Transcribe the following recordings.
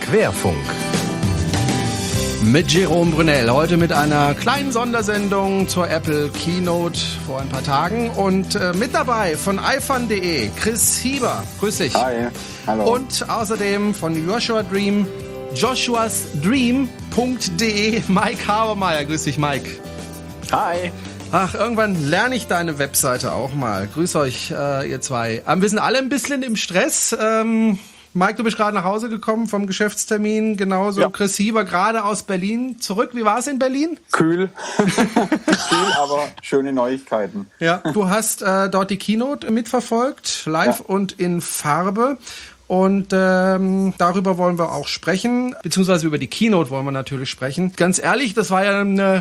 Querfunk. Mit Jerome Brunel, heute mit einer kleinen Sondersendung zur Apple Keynote vor ein paar Tagen. Und mit dabei von iPhone.de, Chris Hieber. Grüß dich. Hi, hallo. Und außerdem von joshua.dream.de, Mike Habermeyer. Grüß dich, Mike. Hi. Ach, irgendwann lerne ich deine Webseite auch mal. Grüß euch, ihr zwei. Wir sind alle ein bisschen im Stress. Mike, du bist gerade nach Hause gekommen vom Geschäftstermin, genauso. Ja. Chris Hieber gerade aus Berlin zurück. Wie war es in Berlin? Kühl. Kühl, aber schöne Neuigkeiten. Ja, du hast dort die Keynote mitverfolgt, live und in Farbe. Und darüber wollen wir auch sprechen, beziehungsweise über die Keynote wollen wir natürlich sprechen. Ganz ehrlich, das war ja eine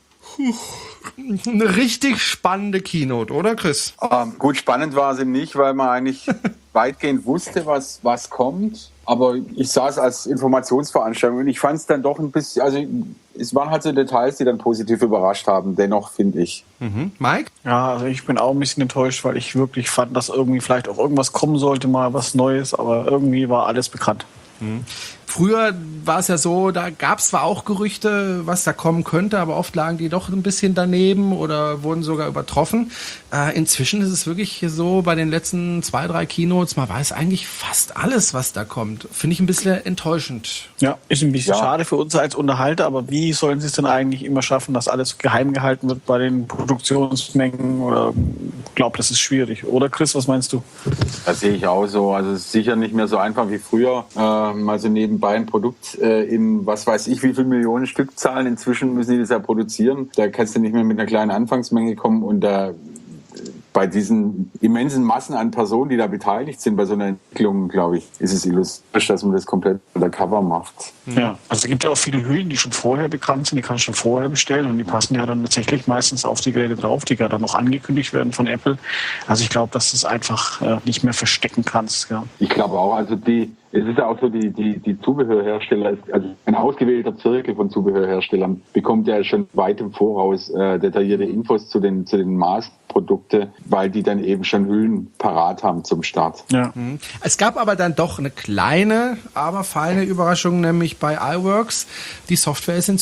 richtig spannende Keynote, oder Chris? Gut, spannend war sie nicht, weil man eigentlich weitgehend wusste, was kommt. Aber ich sah es als Informationsveranstaltung und ich fand es dann doch ein bisschen, also es waren halt so Details, die dann positiv überrascht haben, dennoch, finde ich. Mike? Ja, also ich bin auch ein bisschen enttäuscht, weil ich wirklich fand, dass irgendwie vielleicht auch irgendwas kommen sollte, mal was Neues, aber irgendwie war alles bekannt. Früher war es ja so, da gab es zwar auch Gerüchte, was da kommen könnte, aber oft lagen die doch ein bisschen daneben oder wurden sogar übertroffen. Inzwischen ist es wirklich so, bei den letzten 2, 3 Keynotes, man weiß eigentlich fast alles, was da kommt. Finde ich ein bisschen enttäuschend. Ja, ist ein bisschen schade für uns als Unterhalter, aber wie sollen sie es denn eigentlich immer schaffen, dass alles geheim gehalten wird bei den Produktionsmengen? Oder ich glaube, das ist schwierig. Oder Chris, was meinst du? Das sehe ich auch so. Also es ist sicher nicht mehr so einfach wie früher. Also nebenbei ein Produkt in was weiß ich wie viele Millionen Stückzahlen. Inzwischen müssen die das ja produzieren. Da kannst du nicht mehr mit einer kleinen Anfangsmenge kommen und da bei diesen immensen Massen an Personen, die da beteiligt sind bei so einer Entwicklung, glaube ich, ist es illustrisch, dass man das komplett undercover macht. Ja, also es gibt ja auch viele Hüllen, die schon vorher bekannt sind, die kannst du schon vorher bestellen und die passen ja dann tatsächlich meistens auf die Geräte drauf, die ja dann noch angekündigt werden von Apple. Also ich glaube, dass du es einfach nicht mehr verstecken kannst. Ja. Ich glaube auch, also es ist ja auch so, die Zubehörhersteller, also ein ausgewählter Zirkel von Zubehörherstellern bekommt ja schon weit im Voraus detaillierte Infos zu den Maßprodukte, weil die dann eben schon Hüllen parat haben zum Start. Ja. Es gab aber dann doch eine kleine, aber feine Überraschung, nämlich bei iWorks. Die Software ist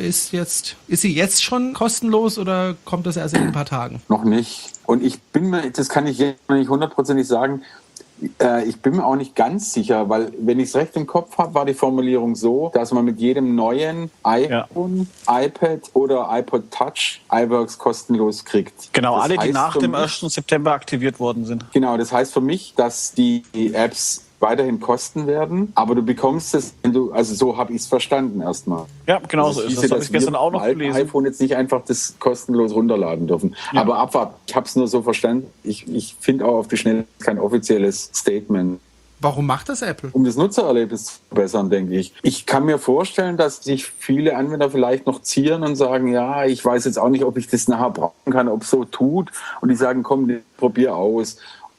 sie jetzt schon kostenlos oder kommt das erst in ein paar Tagen? Noch nicht. Und das kann ich jetzt noch nicht hundertprozentig sagen, ich bin mir auch nicht ganz sicher, weil wenn ich es recht im Kopf habe, war die Formulierung so, dass man mit jedem neuen iPhone, iPad oder iPod Touch iWorks kostenlos kriegt. Genau, das alle, die nach dem mich, 1. September aktiviert worden sind. Genau, das heißt für mich, dass die Apps weiterhin kosten werden, aber du bekommst es, also so habe ich es verstanden erstmal. Ja, genau so ist es. Das habe ich gestern auch noch gelesen. iPhone jetzt nicht einfach das kostenlos runterladen dürfen. Ja. Aber abwarten, ich habe es nur so verstanden. Ich finde auch auf die Schnelle kein offizielles Statement. Warum macht das Apple? Um das Nutzererlebnis zu verbessern, denke ich. Ich kann mir vorstellen, dass sich viele Anwender vielleicht noch zieren und sagen, ja, ich weiß jetzt auch nicht, ob ich das nachher brauchen kann, ob es so tut. Und die sagen, komm, probier aus.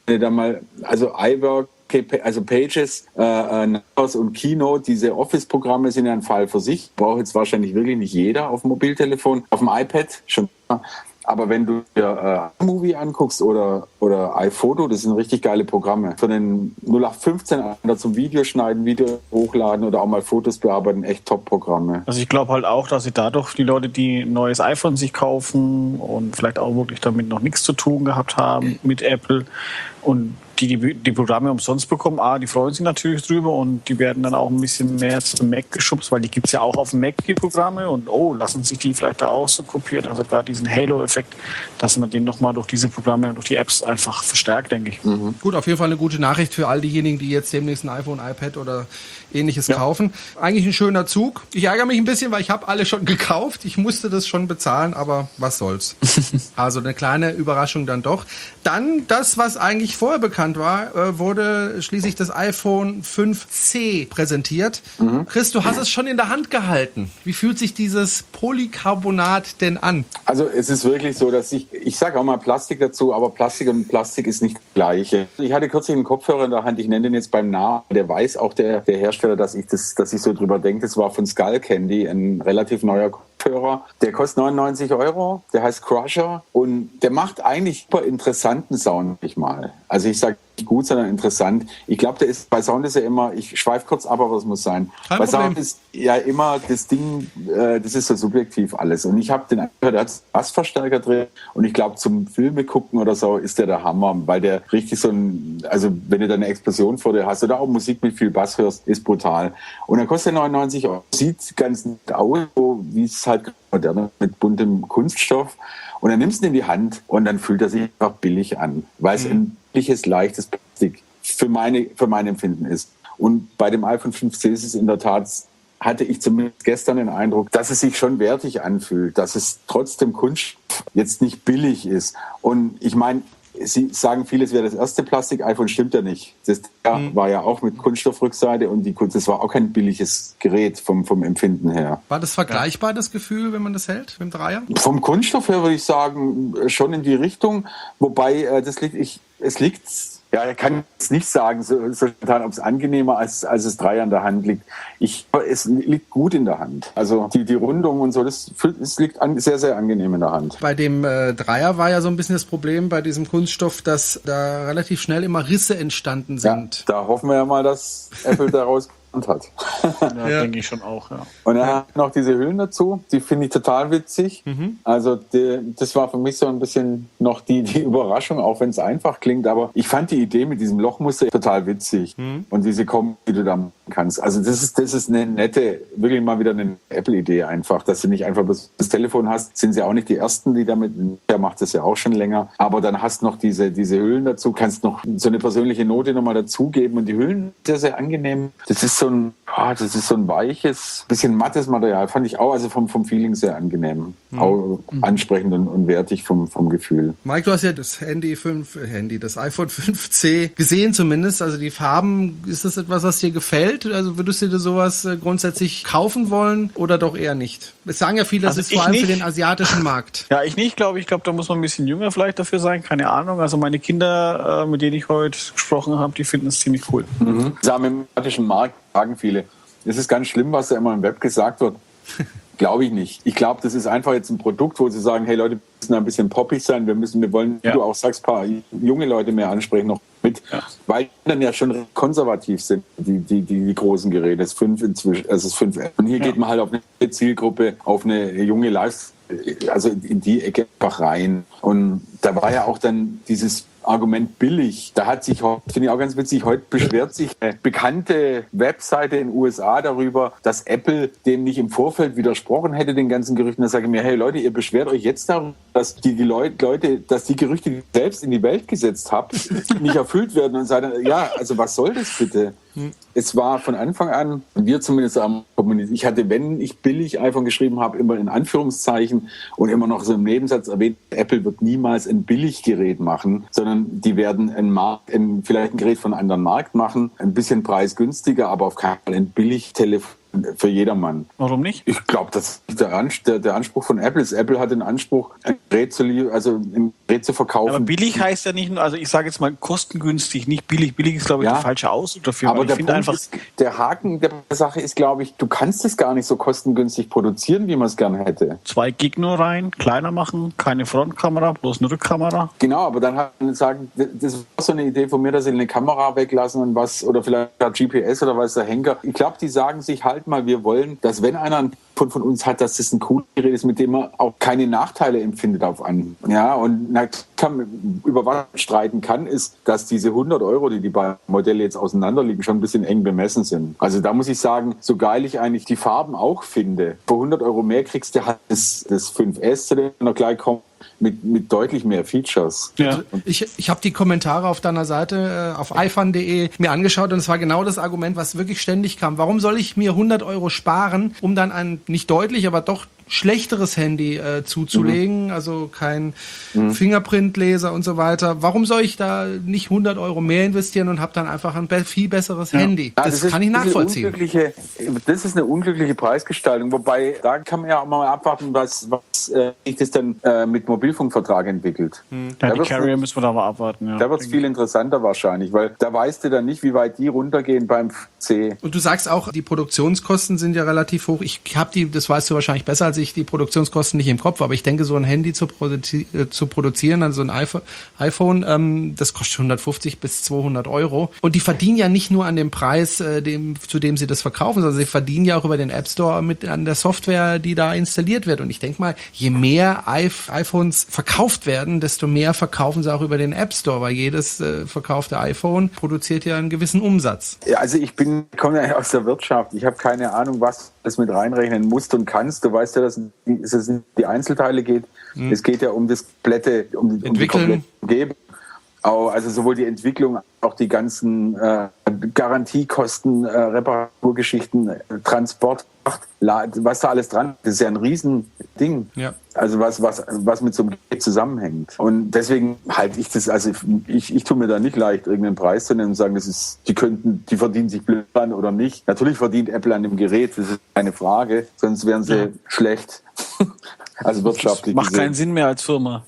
Also iWork, also Pages, Numbers und Keynote, diese Office-Programme sind ja ein Fall für sich. Braucht jetzt wahrscheinlich wirklich nicht jeder auf dem Mobiltelefon, auf dem iPad schon. Aber wenn du dir iMovie anguckst oder iPhoto, das sind richtig geile Programme. Für den 0815 zum Videoschneiden, Video hochladen oder auch mal Fotos bearbeiten, echt Top-Programme. Also ich glaube halt auch, dass sie dadurch die Leute, die ein neues iPhone sich kaufen und vielleicht auch wirklich damit noch nichts zu tun gehabt haben mit Apple und die Programme umsonst bekommen, die freuen sich natürlich drüber und die werden dann auch ein bisschen mehr zum Mac geschubst, weil die gibt es ja auch auf dem Mac, die Programme, und lassen sich die vielleicht da auch so kopieren, also da diesen Halo-Effekt, dass man den nochmal durch diese Programme und durch die Apps einfach verstärkt, denke ich. Gut, auf jeden Fall eine gute Nachricht für all diejenigen, die jetzt demnächst ein iPhone, iPad oder Ähnliches kaufen. Eigentlich ein schöner Zug. Ich ärgere mich ein bisschen, weil ich habe alle schon gekauft. Ich musste das schon bezahlen, aber was soll's. Also eine kleine Überraschung dann doch. Dann das, was eigentlich vorher bekannt war, wurde schließlich das iPhone 5C präsentiert. Chris, du hast es schon in der Hand gehalten. Wie fühlt sich dieses Polycarbonat denn an? Also es ist wirklich so, dass ich sage auch mal Plastik dazu, aber Plastik und Plastik ist nicht das Gleiche. Ich hatte kürzlich einen Kopfhörer in der Hand, ich nenne den jetzt beim Namen. Der weiß auch der Hersteller, dass ich so drüber denke. Das war von Skull Candy, ein relativ neuer Kopfhörer. Der kostet 99 €, der heißt Crusher und der macht eigentlich super interessanten Sound, nicht mal. Also ich sage, gut, sondern interessant. Ich glaube, bei Sound ist ja immer, ich schweife kurz ab, aber es muss sein. Kein bei Problem. Sound ist ja immer das Ding, das ist so subjektiv alles. Und ich habe den Eindruck, der hat Bassverstärker drin und ich glaube, zum Filme gucken oder so ist der Hammer, weil der richtig also wenn du da eine Explosion vor dir hast oder auch Musik mit viel Bass hörst, ist brutal. Und dann kostet er 99 €. Sieht ganz nett aus, so wie es halt modern mit buntem Kunststoff. Und dann nimmst du ihn in die Hand und dann fühlt er sich einfach billig an, weil es ein billiges, leichtes Plastik für mein Empfinden ist. Und bei dem iPhone 5C ist es in der Tat, hatte ich zumindest gestern den Eindruck, dass es sich schon wertig anfühlt, dass es trotzdem Kunststoff jetzt nicht billig ist. Und ich meine, Sie sagen viele, es wäre das erste Plastik-iPhone, stimmt ja nicht. Das war ja auch mit Kunststoffrückseite und das war auch kein billiges Gerät vom Empfinden her. War das vergleichbar, das Gefühl, wenn man das hält, mit dem Dreier? Vom Kunststoff her würde ich sagen, schon in die Richtung, wobei es liegt, ja, ich kann jetzt nicht sagen, so spontan, ob es angenehmer als es Dreier in der Hand liegt. Es liegt gut in der Hand. Also die Rundung und so, es liegt sehr, sehr angenehm in der Hand. Bei dem Dreier war ja so ein bisschen das Problem bei diesem Kunststoff, dass da relativ schnell immer Risse entstanden sind. Ja, da hoffen wir ja mal, dass Apple daraus hat. Ja, denke ich schon auch, ja. Und er hat noch diese Hüllen dazu, die finde ich total witzig. Also das war für mich so ein bisschen noch die Überraschung, auch wenn es einfach klingt, aber ich fand die Idee mit diesem Lochmuster total witzig. Und diese Kombi, die du da machen kannst. Also das ist eine nette, wirklich mal wieder eine Apple-Idee einfach, dass du nicht einfach das Telefon hast, sind sie auch nicht die Ersten, die damit, der macht das ja auch schon länger, aber dann hast noch diese Hüllen dazu, kannst noch so eine persönliche Note nochmal dazugeben und die Hüllen sehr, sehr angenehm. Das ist so ein weiches, bisschen mattes Material, fand ich auch, also vom Feeling sehr angenehm. Auch ansprechend und wertig vom Gefühl. Mike, du hast ja das das iPhone 5C gesehen zumindest, also die Farben, ist das etwas, was dir gefällt? Also würdest du dir sowas grundsätzlich kaufen wollen oder doch eher nicht? Es sagen ja viele, das ist vor allem für den asiatischen Markt. Ja, ich nicht, glaube ich. Ich glaube, da muss man ein bisschen jünger vielleicht dafür sein, keine Ahnung. Also meine Kinder, mit denen ich heute gesprochen habe, die finden es ziemlich cool. Am asiatischen Markt sagen viele, es ist ganz schlimm, was da immer im Web gesagt wird. Glaube ich nicht. Ich glaube, das ist einfach jetzt ein Produkt, wo sie sagen, hey Leute, wir müssen ein bisschen poppig sein, wir wollen, wie du auch sagst, ein paar junge Leute mehr ansprechen noch mit, weil die dann ja schon konservativ sind, die großen Geräte. Das 5 inzwischen, also das 5S. Und hier geht man halt auf eine Zielgruppe, auf eine junge also in die Ecke einfach rein. Und da war ja auch dann dieses Argument billig. Da hat sich heute, finde ich auch ganz witzig, heute beschwert sich eine bekannte Webseite in den USA darüber, dass Apple dem nicht im Vorfeld widersprochen hätte, den ganzen Gerüchten. Da sage ich mir, hey Leute, ihr beschwert euch jetzt darüber, dass die Gerüchte, die ihr selbst in die Welt gesetzt habt, nicht erfüllt werden und sagen, ja, also was soll das bitte? Es war von Anfang an, wir zumindest am Kommunizieren, ich hatte, wenn ich billig iPhone geschrieben habe, immer in Anführungszeichen und immer noch so im Nebensatz erwähnt, Apple wird niemals ein Billiggerät machen, sondern die werden vielleicht ein Gerät von einem anderen Markt machen, ein bisschen preisgünstiger, aber auf keinen Fall ein Billigtelefon für jedermann. Warum nicht? Ich glaube, das ist der Anspruch von Apple. Apple hat den Anspruch, ein Gerät zu verkaufen. Aber billig heißt ja nicht nur, also ich sage jetzt mal kostengünstig, nicht billig. Billig ist, glaube ich, der falsche Ausdruck dafür. Aber der Haken der Sache ist, glaube ich, du kannst es gar nicht so kostengünstig produzieren, wie man es gerne hätte. 2 Gig nur rein, kleiner machen, keine Frontkamera, bloß eine Rückkamera. Genau, aber dann sagen, das war so eine Idee von mir, dass sie eine Kamera weglassen und was, oder vielleicht GPS oder was der Henker. Ich glaube, die sagen sich halt mal, wir wollen, dass wenn einer ein von uns hat, dass das ein cooles Gerät ist, mit dem man auch keine Nachteile empfindet auf Anhieb. Ja, und über was man streiten kann, ist, dass diese 100 €, die beiden Modelle jetzt auseinander liegen, schon ein bisschen eng bemessen sind. Also da muss ich sagen, so geil ich eigentlich die Farben auch finde, für 100 € mehr kriegst du halt das 5S, zu dem noch gleich kommt, mit deutlich mehr Features. Ja. Ich habe die Kommentare auf deiner Seite auf iPhone.de mir angeschaut und es war genau das Argument, was wirklich ständig kam. Warum soll ich mir 100 € sparen, um dann ein nicht deutlich, aber doch schlechteres Handy zuzulegen, also kein Fingerprintleser und so weiter. Warum soll ich da nicht 100 € mehr investieren und habe dann einfach ein viel besseres Handy? Das kann ich nachvollziehen. Das ist eine unglückliche Preisgestaltung, wobei da kann man ja auch mal abwarten, was sich das dann mit Mobilfunkvertrag entwickelt. Ja, die Carrier müssen wir da mal abwarten. Ja. Da wird es viel interessanter wahrscheinlich, weil da weißt du dann nicht, wie weit die runtergehen beim C. Und du sagst auch, die Produktionskosten sind ja relativ hoch. Das weißt du wahrscheinlich besser als ich die Produktionskosten nicht im Kopf, aber ich denke, so ein Handy zu produzieren, also ein iPhone, das kostet 150 bis 200 Euro. Und die verdienen ja nicht nur an dem Preis, zu dem sie das verkaufen, sondern sie verdienen ja auch über den App Store an der Software, die da installiert wird. Und ich denke mal, je mehr iPhones verkauft werden, desto mehr verkaufen sie auch über den App Store, weil jedes verkaufte iPhone produziert ja einen gewissen Umsatz. Ja, also ich komme ja aus der Wirtschaft. Ich habe keine Ahnung, was das mit reinrechnen musst und kannst. Du weißt ja, dass es um die Einzelteile geht. Es geht ja um das komplette, um die komplette Umgebung. Also sowohl die Entwicklung, auch die ganzen Garantiekosten, Reparaturgeschichten, Transport, was da alles dran ist. Das ist ja ein Riesending. Ja. Also was mit so einem Gerät zusammenhängt. Und deswegen halte ich das, also ich tue mir da nicht leicht, irgendeinen Preis zu nennen und sagen, die verdienen sich blöd an oder nicht. Natürlich verdient Apple an dem Gerät, das ist keine Frage, sonst wären sie schlecht. Also wirtschaftlich. Macht keinen Sinn mehr als Firma.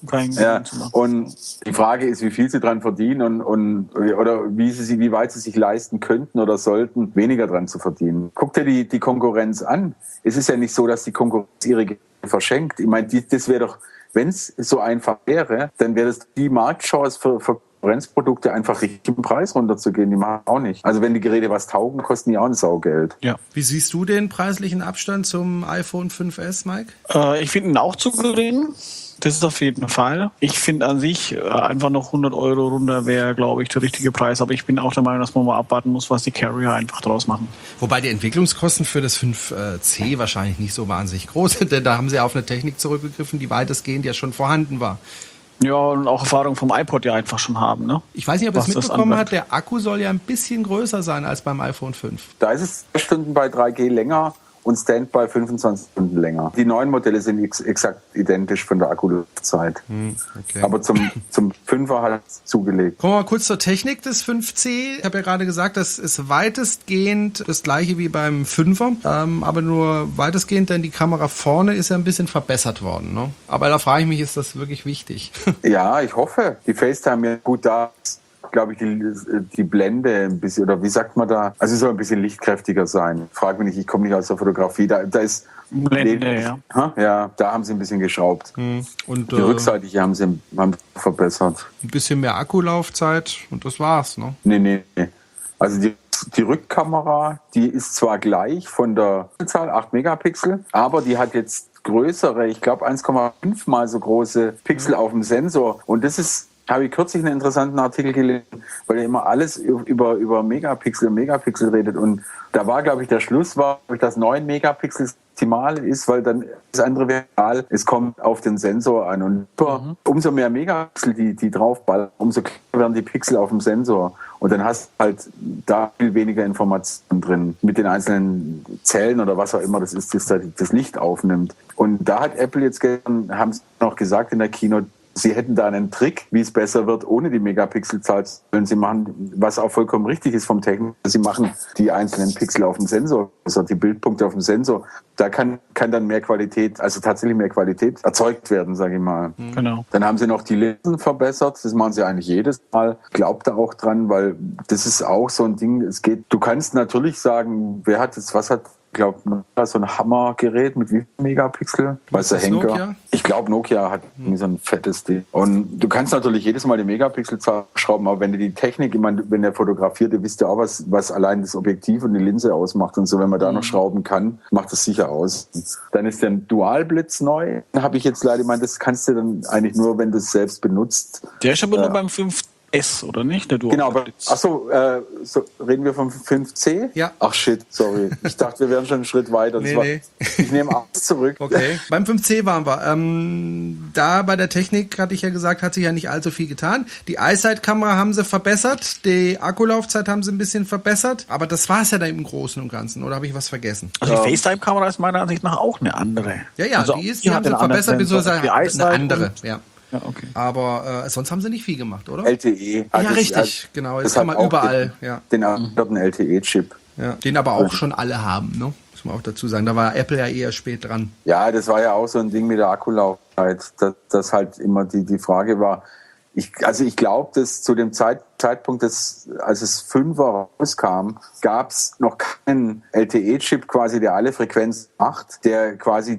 Und die Frage ist, wie viel sie dran verdienen oder wie weit sie sich leisten könnten oder sollten, weniger dran zu verdienen. Guck dir die Konkurrenz an. Es ist ja nicht so, dass die Konkurrenz ihre Geräte verschenkt. Ich meine, das wäre doch, wenn es so einfach wäre, dann wäre das die Marktchance für Konkurrenzprodukte einfach richtig im Preis runterzugehen. Die machen auch nicht. Also wenn die Geräte was taugen, kosten die auch ein Saugeld. Ja. Wie siehst du den preislichen Abstand zum iPhone 5S, Mike? Ich finde ihn auch zu gering. Das ist auf jeden Fall. Ich finde an sich einfach noch 100 Euro runter wäre, glaube ich, der richtige Preis. Aber ich bin auch der Meinung, dass man mal abwarten muss, was die Carrier einfach draus machen. Wobei die Entwicklungskosten für das 5C wahrscheinlich nicht so wahnsinnig groß sind, denn da haben sie auf eine Technik zurückgegriffen, die weitestgehend ja schon vorhanden war. Ja, und auch Erfahrung vom iPod ja einfach schon haben, ne? Ich weiß nicht, ob ihr es mitbekommen habt, der Akku soll ja ein bisschen größer sein als beim iPhone 5. Da ist es 2 Stunden bei 3G länger und Standby 25 Stunden länger. Die neuen Modelle sind exakt identisch von der Akkulaufzeit. Okay. Aber zum 5er hat es zugelegt. Kommen wir mal kurz zur Technik des 5C. Ich habe ja gerade gesagt, das ist weitestgehend das gleiche wie beim 5er, aber nur weitestgehend, denn die Kamera vorne ist ja ein bisschen verbessert worden. Ne? Aber da frage ich mich, ist das wirklich wichtig? Ja, ich hoffe. Die FaceTime ja gut da ist. Glaube ich, die Blende ein bisschen, oder wie sagt man da? Also es soll ein bisschen lichtkräftiger sein. Frag mich nicht, ich komme nicht aus der Fotografie. Da ist Blende, ja. Ja, da haben sie ein bisschen geschraubt. Und die rückseitige haben sie verbessert. Ein bisschen mehr Akkulaufzeit und das war's, ne? Nee. Also die Rückkamera, die ist zwar gleich von der Zahl 8 Megapixel, aber die hat jetzt größere, ich glaube 1,5 mal so große Pixel auf dem Sensor. Und das ist, habe ich kürzlich einen interessanten Artikel gelesen, weil er immer alles über Megapixel redet. Und da war, glaube ich, der Schluss war, dass 9 Megapixel optimal ist, weil dann das andere wäre egal. Es kommt auf den Sensor an. Und umso mehr Megapixel die draufballern, umso kleiner werden die Pixel auf dem Sensor. Und dann hast du halt da viel weniger Informationen drin mit den einzelnen Zellen oder was auch immer das ist, das Licht aufnimmt. Und da hat Apple jetzt haben sie noch gesagt in der Keynote, sie hätten da einen Trick, wie es besser wird, ohne die Megapixelzahl. Sie machen, was auch vollkommen richtig ist vom Technik, sie machen die einzelnen Pixel auf dem Sensor, also die Bildpunkte auf dem Sensor. Da kann dann mehr Qualität, also tatsächlich mehr Qualität erzeugt werden, sage ich mal. Genau. Dann haben sie noch die Linsen verbessert. Das machen sie eigentlich jedes Mal. Glaubt da auch dran, weil das ist auch so ein Ding. Du kannst natürlich sagen, ich glaube, so ein Hammergerät mit wie viel Megapixel? Weiß der Henker. Nokia? Ich glaube, Nokia hat so ein fettes Ding. Und du kannst natürlich jedes Mal die Megapixelzahl schrauben, aber wenn du die Technik, ich meine, wenn der fotografiert, ihr wisst ja auch, was allein das Objektiv und die Linse ausmacht und so, wenn man da noch schrauben kann, macht das sicher aus. Dann ist der Dualblitz neu. Da habe ich jetzt leider, das kannst du dann eigentlich nur, wenn du es selbst benutzt. Der ist aber nur beim 5S, oder nicht? Der Dualblitz. Genau, so reden wir vom 5C? Ja. Ach shit, sorry. Ich dachte, wir wären schon einen Schritt weiter. Nee. Ich nehme alles zurück. Okay. Beim 5C waren wir. Da bei der Technik, hatte ich ja gesagt, hat sich ja nicht allzu viel getan. Die iSight-Kamera haben sie verbessert, die Akkulaufzeit haben sie ein bisschen verbessert, aber das war es ja da im Großen und Ganzen, oder habe ich was vergessen? Also die FaceTime-Kamera ist meiner Ansicht nach auch eine andere. Ja, also die haben sie verbessert, beziehungsweise eine andere, ja. Ja, okay. Aber sonst haben sie nicht viel gemacht, oder? LTE. Ja, richtig, genau. Das kann man überall. Den anderen LTE-Chip. Ja, den aber auch schon alle haben, ne? Muss man auch dazu sagen. Da war Apple ja eher spät dran. Ja, das war ja auch so ein Ding mit der Akkulaufzeit, dass halt immer die Frage war, Ich glaube, dass zu dem Zeitpunkt, als es 5er rauskam, gab es noch keinen LTE-Chip quasi, der alle Frequenzen macht, der quasi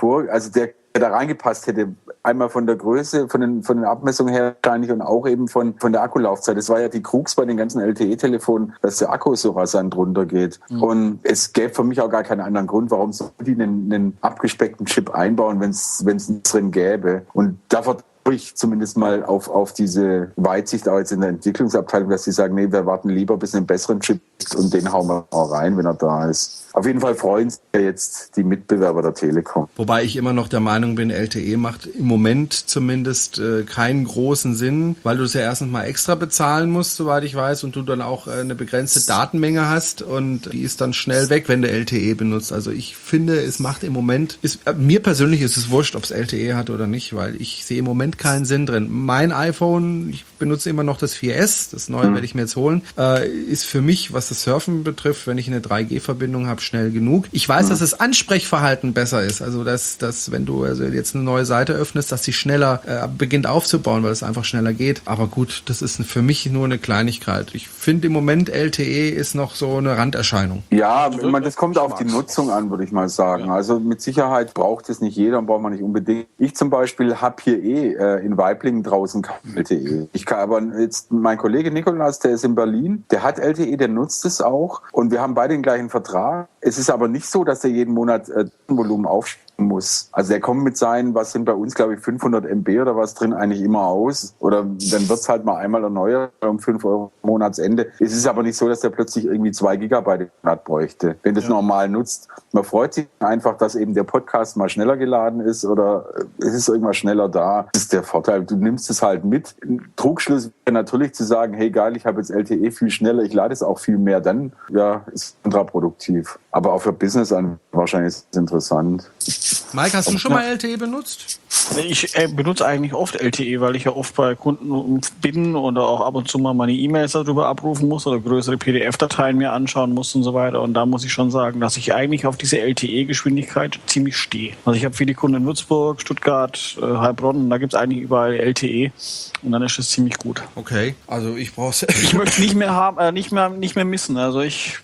der da reingepasst hätte. Einmal von der Größe, von den Abmessungen her wahrscheinlich und auch eben von der Akkulaufzeit. Das war ja die Krux bei den ganzen LTE-Telefonen, dass der Akku so rasant runtergeht. Mhm. Und es gäbe für mich auch gar keinen anderen Grund, warum so die einen abgespeckten Chip einbauen, wenn es nichts drin gäbe. Und da vertraue ich zumindest mal auf diese Weitsicht auch jetzt in der Entwicklungsabteilung, dass sie sagen, nee, wir warten lieber, bis einen besseren Chip gibt und den hauen wir auch rein, wenn er da ist. Auf jeden Fall freuen sich ja jetzt die Mitbewerber der Telekom. Wobei ich immer noch der Meinung bin, LTE macht im Moment zumindest keinen großen Sinn, weil du es ja erstens mal extra bezahlen musst, soweit ich weiß, und du dann auch eine begrenzte Datenmenge hast und die ist dann schnell weg, wenn du LTE benutzt. Also ich finde, es macht im Moment, mir persönlich ist es wurscht, ob es LTE hat oder nicht, weil ich sehe im Moment keinen Sinn drin. Mein iPhone, ich benutze immer noch das 4S, das neue werde ich mir jetzt holen, ist für mich, was das Surfen betrifft, wenn ich eine 3G-Verbindung habe, schnell genug. Ich weiß, dass das Ansprechverhalten besser ist. Also, dass wenn du also jetzt eine neue Seite öffnest, dass sie schneller beginnt aufzubauen, weil es einfach schneller geht. Aber gut, das ist für mich nur eine Kleinigkeit. Ich finde im Moment LTE ist noch so eine Randerscheinung. Ja, das kommt auf die Nutzung an, würde ich mal sagen. Ja. Also mit Sicherheit braucht es nicht jeder und braucht man nicht unbedingt. Ich zum Beispiel habe hier in Waiblingen draußen kein LTE. Ich kann aber jetzt, mein Kollege Nikolaus, der ist in Berlin, der hat LTE, der nutzt es auch und wir haben beide den gleichen Vertrag. Es ist aber nicht so, dass er jeden Monat Volumen aufsteigt muss. Also der kommt mit seinen, was sind bei uns, glaube ich, 500 MB oder was drin, eigentlich immer aus. Oder dann wird es halt mal einmal erneuert um 5 Euro Monatsende. Es ist aber nicht so, dass der plötzlich irgendwie 2 Gigabyte im Monat bräuchte, wenn das normal nutzt. Man freut sich einfach, dass eben der Podcast mal schneller geladen ist oder es ist irgendwas schneller da. Das ist der Vorteil. Du nimmst es halt mit. Trugschluss wäre natürlich zu sagen, hey geil, ich habe jetzt LTE viel schneller, ich lade es auch viel mehr. Dann ist kontraproduktiv. Aber auch für Business wahrscheinlich ist es interessant. Mike, hast du schon mal LTE benutzt? Ich benutze eigentlich oft LTE, weil ich ja oft bei Kunden bin oder auch ab und zu mal meine E-Mails darüber abrufen muss oder größere PDF-Dateien mir anschauen muss und so weiter. Und da muss ich schon sagen, dass ich eigentlich auf diese LTE-Geschwindigkeit ziemlich stehe. Also ich habe viele Kunden in Würzburg, Stuttgart, Heilbronn, da gibt es eigentlich überall LTE und dann ist es ziemlich gut. Okay, also ich brauche Ich möchte es nicht mehr haben, nicht mehr missen. Also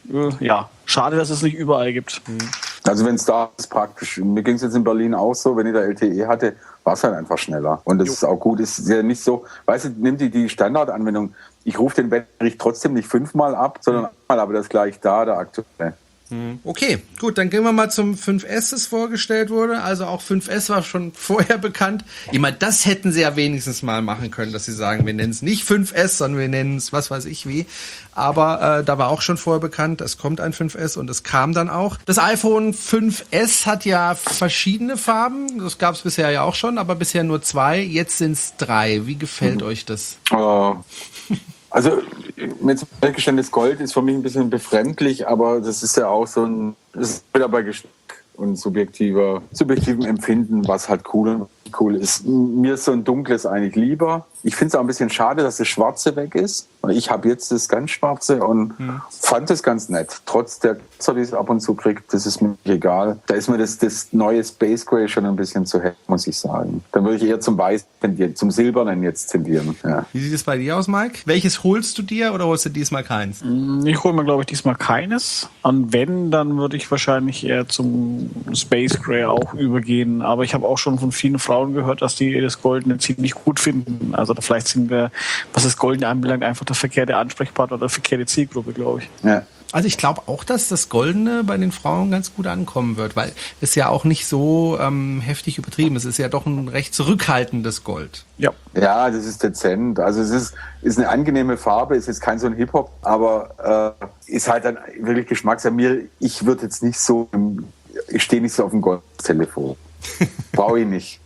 schade, dass es nicht überall gibt. Also wenn es da ist, praktisch. Mir ging es jetzt in Berlin auch so, wenn ich da LTE hatte, war es halt einfach schneller. Und das ist auch gut. Ist ja nicht so, weißt du, nimm die Standardanwendung. Ich rufe den Wetterbericht trotzdem nicht 5-mal ab, sondern einmal, aber das gleich da, der aktuelle. Okay, gut, dann gehen wir mal zum 5S, das vorgestellt wurde. Also auch 5S war schon vorher bekannt. Ich meine, das hätten sie ja wenigstens mal machen können, dass sie sagen, wir nennen es nicht 5S, sondern wir nennen es was weiß ich wie. Aber da war auch schon vorher bekannt, es kommt ein 5S und es kam dann auch. Das iPhone 5S hat ja verschiedene Farben. Das gab es bisher ja auch schon, aber bisher nur 2. Jetzt sind es 3. Wie gefällt euch das? Also, mit das Gold ist für mich ein bisschen befremdlich, aber das ist ja auch das ist wieder bei Geschmack und subjektivem Empfinden, was halt cool ist. Mir ist so ein dunkles eigentlich lieber. Ich finde es auch ein bisschen schade, dass das Schwarze weg ist. Ich habe jetzt das ganz Schwarze und fand es ganz nett. Trotz der Kratzer, die es ab und zu kriegt, das ist mir nicht egal. Da ist mir das neue Space Gray schon ein bisschen zu hell, muss ich sagen. Dann würde ich eher zum Weiß tendieren, zum Silbernen jetzt tendieren. Ja. Wie sieht es bei dir aus, Mike? Welches holst du dir oder holst du diesmal keins? Ich hole mir, glaube ich, diesmal keines. Und wenn, dann würde ich wahrscheinlich eher zum Space Gray auch übergehen. Aber ich habe auch schon von vielen Frauen gehört, dass die das Goldene ziemlich gut finden. Also vielleicht sind wir, was das Goldene anbelangt, einfach der verkehrte Ansprechpartner oder verkehrte Zielgruppe, glaube ich. Ja. Also ich glaube auch, dass das Goldene bei den Frauen ganz gut ankommen wird, weil es ja auch nicht so heftig übertrieben ist. Es ist ja doch ein recht zurückhaltendes Gold. Ja, das ist dezent. Also es ist eine angenehme Farbe, ist jetzt kein so ein Hip-Hop, aber ist halt dann wirklich Geschmackssache. Ich würde jetzt nicht so, ich stehe nicht so auf dem Goldtelefon. Brauche ich nicht.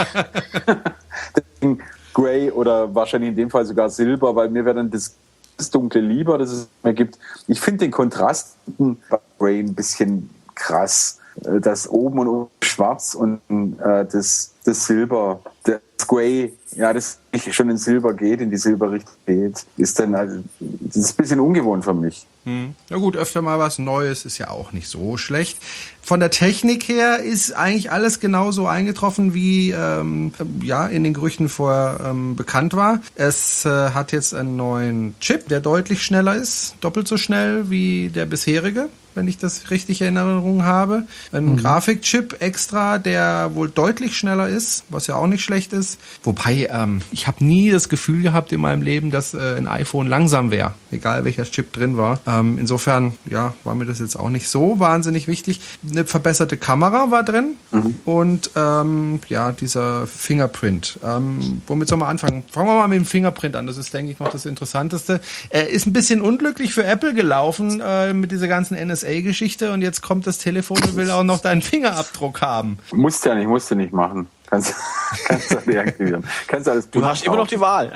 Grey oder wahrscheinlich in dem Fall sogar Silber, weil mir wäre dann das Dunkle lieber, das es mir gibt. Ich finde den Kontrast bei Grey ein bisschen krass. Das oben und unten schwarz und das Silber, der Squay, ja, das nicht schon in Silber geht, in die Silberrichtung geht, ist dann, also, das ist ein bisschen ungewohnt für mich. Ja gut, öfter mal was Neues ist ja auch nicht so schlecht. Von der Technik her ist eigentlich alles genauso eingetroffen, wie in den Gerüchten vorher bekannt war. Es hat jetzt einen neuen Chip, der deutlich schneller ist, doppelt so schnell wie der bisherige, wenn ich das richtig in Erinnerung habe. Ein Grafikchip extra, der wohl deutlich schneller ist, was ja auch nicht schlecht ist. Wobei, ich habe nie das Gefühl gehabt in meinem Leben, dass ein iPhone langsam wäre, egal welcher Chip drin war. Insofern, ja, war mir das jetzt auch nicht so wahnsinnig wichtig. Eine verbesserte Kamera war drin und dieser Fingerprint. Womit soll man anfangen? Fangen wir mal mit dem Fingerprint an. Das ist, denke ich, noch das Interessanteste. Ist ein bisschen unglücklich für Apple gelaufen mit dieser ganzen NSA-Geschichte und jetzt kommt das Telefon und will auch noch deinen Fingerabdruck haben. Musst du nicht machen. Kannst du deaktivieren. Du hast immer noch die Wahl.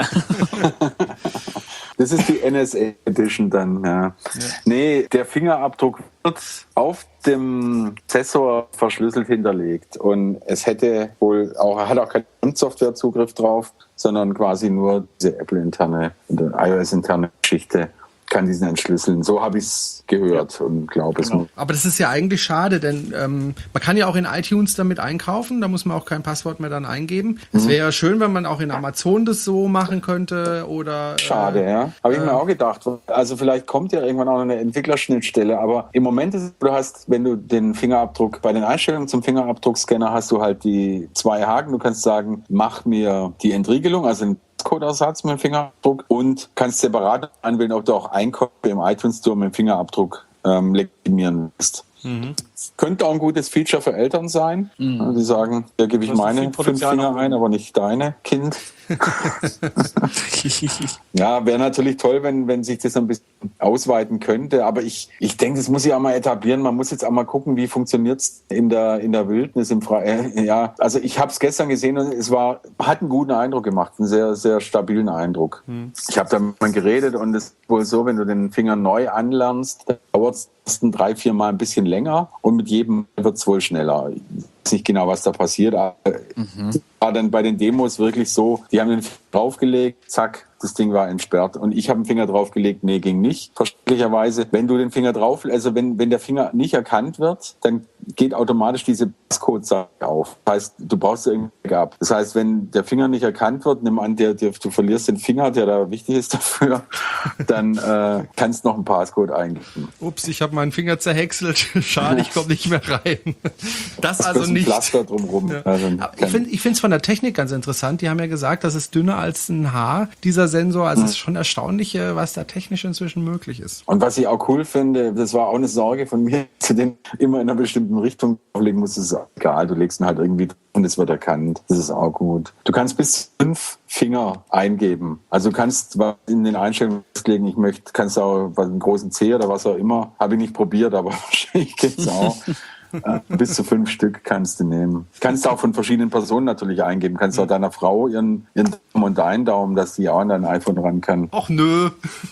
Das ist die NSA Edition dann, ja. Nee, der Fingerabdruck wird auf dem Prozessor verschlüsselt hinterlegt und es hat auch keinen Softwarezugriff drauf, sondern quasi nur diese Apple-interne, iOS-interne Geschichte kann diesen entschlüsseln. So habe ich es gehört und glaube es. Genau. Aber das ist ja eigentlich schade, denn man kann ja auch in iTunes damit einkaufen, da muss man auch kein Passwort mehr dann eingeben. Es wäre ja schön, wenn man auch in Amazon das so machen könnte oder... Schade, ja. Habe ich mir auch gedacht. Also vielleicht kommt ja irgendwann auch eine Entwicklerschnittstelle, aber im Moment ist es, du hast, wenn du den Fingerabdruck, bei den Einstellungen zum Fingerabdruckscanner hast du halt die 2 Haken. Du kannst sagen, mach mir die Entriegelung, also ein Codersatz mit dem Fingerabdruck und kannst separat anwählen, ob du auch Einkäufe im iTunes Store mit dem Fingerabdruck legitimieren willst. Könnte auch ein gutes Feature für Eltern sein. Die sagen, da gebe ich meine 5 Finger ein, aber nicht deine, Kind. Ja, wäre natürlich toll, wenn sich das ein bisschen ausweiten könnte. Aber ich denke, das muss ich auch mal etablieren. Man muss jetzt auch mal gucken, wie funktioniert es in der Wildnis, im Freien. Ja, also ich habe es gestern gesehen und hat einen guten Eindruck gemacht, einen sehr, sehr stabilen Eindruck. Ich habe da mit jemandem geredet und es ist wohl so, wenn du den Finger neu anlernst, dann dauert es 3-4 Mal ein bisschen länger und mit jedem wird es wohl schneller. Ich weiß nicht genau, was da passiert, aber war dann bei den Demos wirklich so, die haben den Finger draufgelegt, zack, das Ding war entsperrt. Und ich habe den Finger draufgelegt, nee, ging nicht. Verständlicherweise, wenn du den Finger wenn der Finger nicht erkannt wird, dann geht automatisch diese Passcode-Seite auf. Das heißt, du brauchst irgendwie Backup. Das heißt, wenn der Finger nicht erkannt wird, nimm an, du verlierst den Finger, der da wichtig ist dafür, dann kannst du noch einen Passcode eingeben. Ups, ich habe meinen Finger zerhäckselt. Schade, ich komme nicht mehr rein. Das also ein nicht. Pflaster drumherum. Ja. Also, ich finde es von der Technik ganz interessant. Die haben ja gesagt, das ist dünner als ein Haar, dieser Sensor. Also es ist schon erstaunlich, was da technisch inzwischen möglich ist. Und was ich auch cool finde, das war auch eine Sorge von mir, zu den immer in einer bestimmten Richtung auflegen musst, ist egal. Du legst ihn halt irgendwie drin und es wird erkannt. Das ist auch gut. Du kannst bis 5 Finger eingeben. Also du kannst in den Einstellungen festlegen, kannst auch einen großen C oder was auch immer. Habe ich nicht probiert, aber wahrscheinlich geht's auch. Bis zu 5 Stück kannst du nehmen. Kannst du auch von verschiedenen Personen natürlich eingeben. Kannst auch deiner Frau ihren Daumen und deinen Daumen, dass die auch an dein iPhone ran kann. Och nö.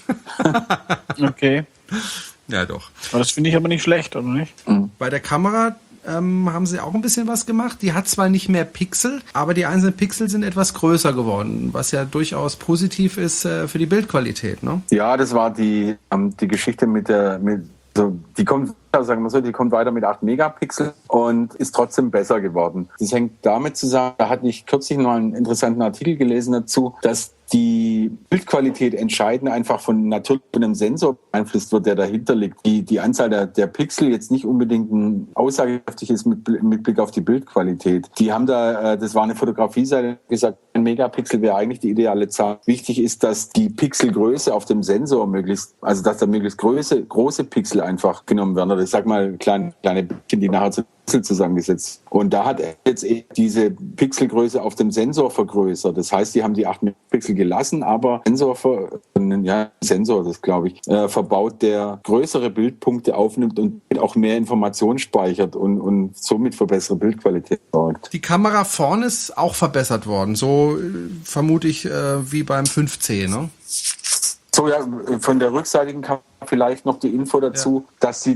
Okay. Ja, doch. Aber das finde ich aber nicht schlecht, oder nicht? Bei der Kamera haben sie auch ein bisschen was gemacht. Die hat zwar nicht mehr Pixel, aber die einzelnen Pixel sind etwas größer geworden, was ja durchaus positiv ist für die Bildqualität, ne? Ja, das war die Geschichte die kommt weiter mit 8 Megapixel und ist trotzdem besser geworden. Das hängt damit zusammen, da hatte ich kürzlich noch einen interessanten Artikel gelesen dazu, dass die Bildqualität entscheidend einfach von einem Sensor beeinflusst wird, der dahinter liegt. Die Anzahl der Pixel jetzt nicht unbedingt aussagekräftig ist mit Blick auf die Bildqualität. Die haben das war eine Fotografie-Seite, gesagt, 1 Megapixel wäre eigentlich die ideale Zahl. Wichtig ist, dass die Pixelgröße auf dem Sensor dass da möglichst große Pixel einfach genommen werden. Oder ich sag mal, kleine Bildchen, die nachher zu Pixel zusammengesetzt. Und da hat er jetzt diese Pixelgröße auf dem Sensor vergrößert. Das heißt, die haben die 8 Megapixel gelassen, aber Sensor, das glaube ich, verbaut, der größere Bildpunkte aufnimmt und auch mehr Informationen speichert und somit für bessere Bildqualität sorgt. Die Kamera vorne ist auch verbessert worden, so vermute ich wie beim 5C, ne? So, ja, von der rückseitigen Kamera vielleicht noch die Info dazu, dass sie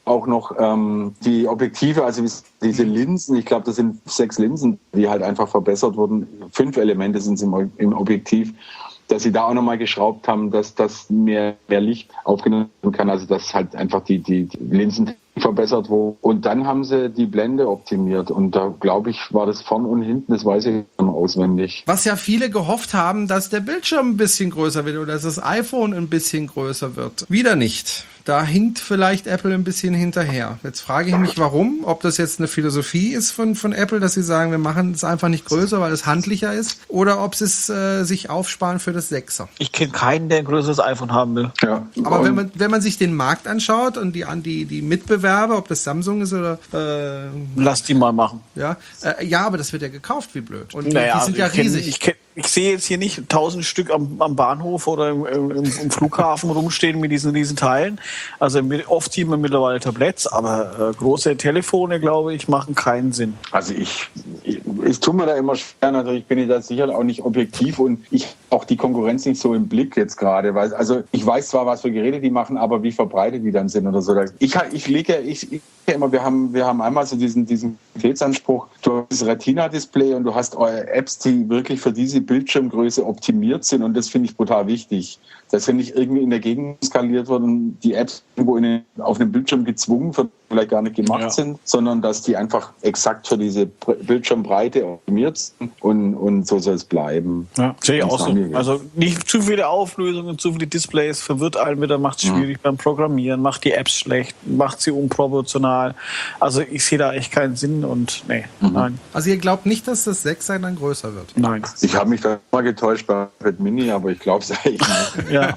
auch noch die Objektive, also diese Linsen, ich glaube, das sind 6 Linsen, die halt einfach verbessert wurden. 5 Elemente sind es im Objektiv, dass sie da auch nochmal geschraubt haben, dass das mehr Licht aufgenommen kann, also dass halt einfach die Linsen verbessert wurden. Und dann haben sie die Blende optimiert und da, glaube ich, war das vorn und hinten, das weiß ich nicht auswendig. Was ja viele gehofft haben, dass der Bildschirm ein bisschen größer wird oder dass das iPhone ein bisschen größer wird. Wieder nicht. Da hinkt vielleicht Apple ein bisschen hinterher. Jetzt frage ich mich, warum. Ob das jetzt eine Philosophie ist von Apple, dass sie sagen, wir machen es einfach nicht größer, weil es handlicher ist. Oder ob sie es sich aufsparen für das 6er. Ich kenne keinen, der ein größeres iPhone haben will. Ja. Aber wenn man sich den Markt anschaut und die Mitbewerber, ob das Samsung ist oder... Lass die mal machen. Ja, aber das wird ja gekauft, wie blöd. Und Naja, die sind ja riesig. Ich sehe jetzt hier nicht 1000 Stück am Bahnhof oder im Flughafen rumstehen mit diesen Teilen. Also oft sieht man mittlerweile Tabletts, aber große Telefone, glaube ich, machen keinen Sinn. Also ich tue mir da immer schwer, natürlich bin ich da sicher auch nicht objektiv und ich auch die Konkurrenz nicht so im Blick jetzt gerade, weil also ich weiß zwar, was für Geräte die machen, aber wie verbreitet die dann sind oder so. Ich lege immer, wir haben einmal so diesen Qualitätsanspruch, du hast das Retina-Display und du hast eure Apps, die wirklich für diese Bildschirmgröße optimiert sind und das finde ich brutal wichtig. Dass wenn nicht irgendwie in der Gegend skaliert wird und die Apps irgendwo auf einem Bildschirm gezwungen wird, vielleicht gar nicht gemacht sind, sondern dass die einfach exakt für diese Bildschirmbreite optimiert sind und so soll es bleiben. Ja, sehe ich auch so. Also nicht zu viele Auflösungen, zu viele Displays, verwirrt einen wieder, macht es schwierig beim Programmieren, macht die Apps schlecht, macht sie unproportional. Also ich sehe da echt keinen Sinn und nein. Also ihr glaubt nicht, dass das 6er dann größer wird? Nein. Ich habe mich da mal getäuscht bei iPad Mini, aber ich glaube es eigentlich nicht. Ja.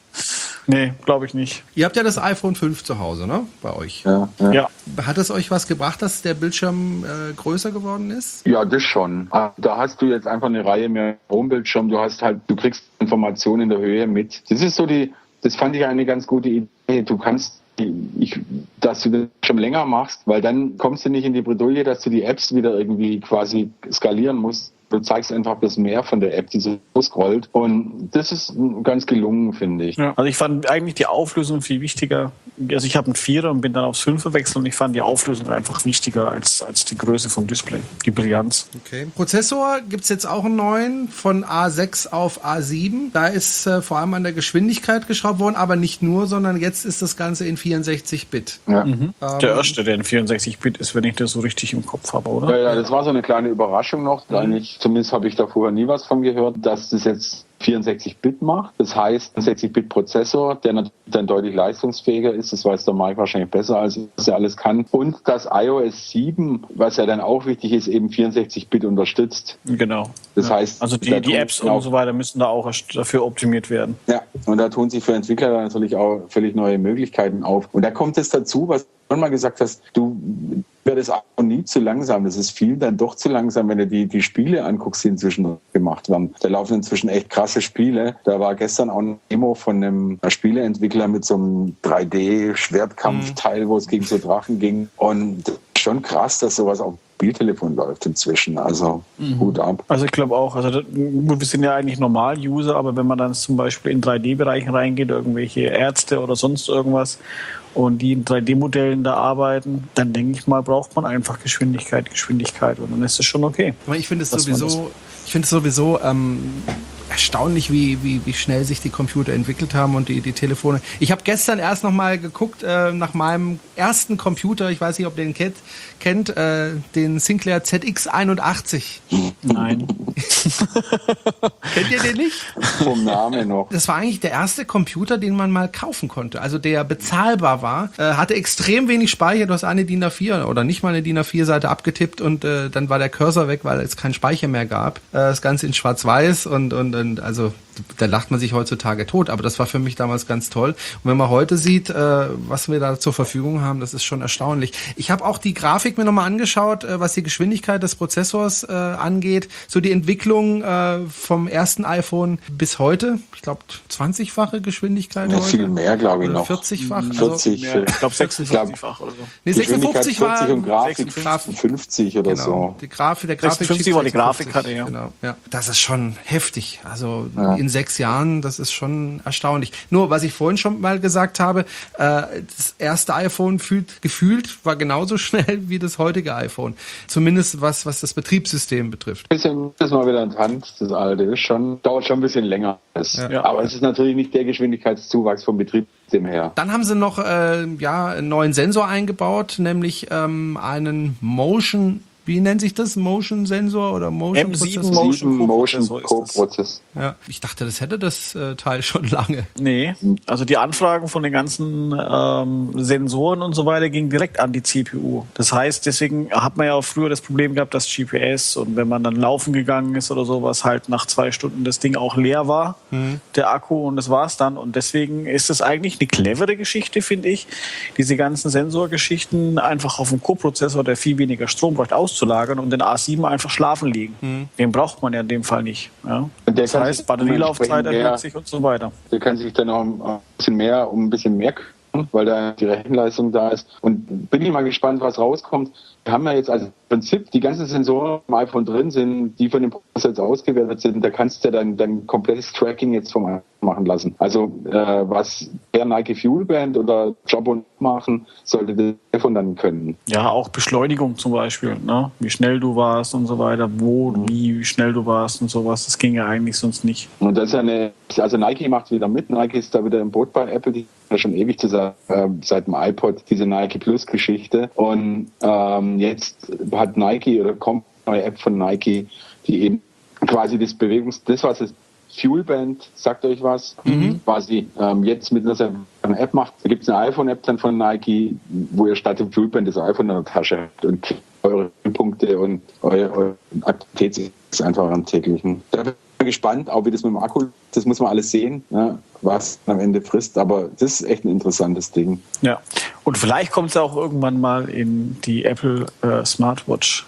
Nee, glaube ich nicht. Ihr habt ja das iPhone 5 zu Hause, ne? Bei euch. Ja. Hat es euch was gebracht, dass der Bildschirm größer geworden ist? Ja, das schon. Da hast du jetzt einfach eine Reihe mehr Homebildschirm. Du kriegst Informationen in der Höhe mit. Das fand ich eine ganz gute Idee. Dass du das schon länger machst, weil dann kommst du nicht in die Bredouille, dass du die Apps wieder irgendwie quasi skalieren musst. Du zeigst einfach das mehr von der App, die so scrollt. Und das ist ganz gelungen, finde ich. Ja. Also ich fand eigentlich die Auflösung viel wichtiger. Also ich habe einen 4er und bin dann aufs 5er gewechselt und ich fand die Auflösung einfach wichtiger als die Größe vom Display, die Brillanz. Okay. Prozessor gibt es jetzt auch einen neuen von A6 auf A7. Da ist vor allem an der Geschwindigkeit geschraubt worden, aber nicht nur, sondern jetzt ist das Ganze in 64-Bit. Ja. Der erste, der in 64-Bit ist, wenn ich das so richtig im Kopf habe, oder? Ja, das war so eine kleine Überraschung noch. Zumindest habe ich da vorher nie was von gehört, dass das jetzt 64-Bit macht. Das heißt, ein 64-Bit-Prozessor, der natürlich dann deutlich leistungsfähiger ist. Das weiß der Mike wahrscheinlich besser, als er alles kann. Und dass iOS 7, was ja dann auch wichtig ist, eben 64-Bit unterstützt. Genau. Das heißt, also die Apps und so weiter müssen da auch dafür optimiert werden. Ja, und da tun sich für Entwickler dann natürlich auch völlig neue Möglichkeiten auf. Und da kommt es dazu, was du mal gesagt hast, du wird auch nie zu langsam. Das ist viel dann doch zu langsam, wenn du die Spiele anguckst, die inzwischen gemacht werden. Da laufen inzwischen echt krasse Spiele. Da war gestern auch eine Demo von einem Spieleentwickler mit so einem 3D-Schwertkampfteil, wo es gegen so Drachen ging. Und schon krass, dass sowas auf Mobiltelefon läuft inzwischen. Also Hut ab. Also ich glaube auch. Also wir sind ja eigentlich Normal-User, aber wenn man dann zum Beispiel in 3D-Bereichen reingeht, irgendwelche Ärzte oder sonst irgendwas und die in 3D-Modellen da arbeiten, dann denke ich mal, braucht man einfach Geschwindigkeit und dann ist es schon okay. Aber ich finde es sowieso erstaunlich, wie schnell sich die Computer entwickelt haben und die Telefone. Ich habe gestern erst noch mal geguckt nach meinem ersten Computer, ich weiß nicht, ob ihr den kennt, den Sinclair ZX81. Nein. Kennt ihr den nicht? Vom Namen noch. Das war eigentlich der erste Computer, den man mal kaufen konnte, also der bezahlbar war, hatte extrem wenig Speicher, du hast eine DIN A4 oder nicht mal eine DIN A4-Seite abgetippt und dann war der Cursor weg, weil es keinen Speicher mehr gab. Das Ganze in Schwarz-Weiß und also da lacht man sich heutzutage tot, aber das war für mich damals ganz toll. Und wenn man heute sieht, was wir da zur Verfügung haben, das ist schon erstaunlich. Ich habe auch die Grafik mir nochmal angeschaut, was die Geschwindigkeit des Prozessors angeht. So die Entwicklung vom ersten iPhone bis heute. Ich glaube 20-fache Geschwindigkeit ja, heute. Viel mehr, glaube ich, oder noch. 40-fach. 40. Also, ich glaube 56-fach oder so. Nee, 56 war 40 und Grafik 50 oder genau. so. Der Grafik 56 war die Grafik hatte, ja. Genau, ja. Das ist schon heftig. Also in 6 Jahren, das ist schon erstaunlich. Nur, was ich vorhin schon mal gesagt habe, das erste iPhone gefühlt war genauso schnell wie das heutige iPhone. Zumindest was das Betriebssystem betrifft. Ein bisschen ist mal wieder ein Hand, das alte. Dauert schon ein bisschen länger. Ja. Aber es ist natürlich nicht der Geschwindigkeitszuwachs vom Betriebssystem her. Dann haben sie noch einen neuen Sensor eingebaut, nämlich einen Motion, wie nennt sich das? Motion Sensor oder Motion M7 Prozessor? Motion Co-Prozess. Ja, ich dachte, das hätte das Teil schon lange. Nee, also die Anfragen von den ganzen Sensoren und so weiter gingen direkt an die CPU. Das heißt, deswegen hat man ja auch früher das Problem gehabt, dass GPS und wenn man dann laufen gegangen ist oder sowas, halt nach 2 Stunden das Ding auch leer war, der Akku, und das war's dann. Und deswegen ist es eigentlich eine clevere Geschichte, finde ich, diese ganzen Sensorgeschichten einfach auf einen Co-Prozessor, der viel weniger Strom braucht, auszulagern und den A7 einfach schlafen liegen. Den braucht man ja in dem Fall nicht. Ja? Das heißt, Batterielaufzeit erhöht sich und so weiter. Der kann sich dann auch ein bisschen mehr kümmern, weil da die Rechenleistung da ist. Und bin ich mal gespannt, was rauskommt. Wir haben ja jetzt als Prinzip die ganzen Sensoren im iPhone drin sind, die von dem Prozessor jetzt ausgewertet sind. Da kannst du dein komplettes Tracking jetzt vom iPhone machen lassen. Also was der Nike Fuel Band oder Jabon machen, sollte das iPhone dann können. Ja, auch Beschleunigung zum Beispiel, ne? Wie schnell du warst und so weiter, wie schnell du warst und sowas. Das ging ja eigentlich sonst nicht. Und das ist also Nike macht wieder mit. Nike ist da wieder im Boot bei Apple, die ja schon ewig seit dem iPod, diese Nike Plus Geschichte. Und jetzt hat Nike oder kommt eine neue App von Nike, die eben quasi das was das Fuel Band, sagt euch was, quasi jetzt mit einer App macht. Da gibt es eine iPhone-App dann von Nike, wo ihr statt dem Fuel Band das iPhone in der Tasche habt und eure Punkte und eure Aktivität ist einfach am täglichen. Da bin ich gespannt, auch wie das mit dem Akku, das muss man alles sehen, ja, was am Ende frisst, aber das ist echt ein interessantes Ding. Ja, und vielleicht kommt es auch irgendwann mal in die Apple Smartwatch.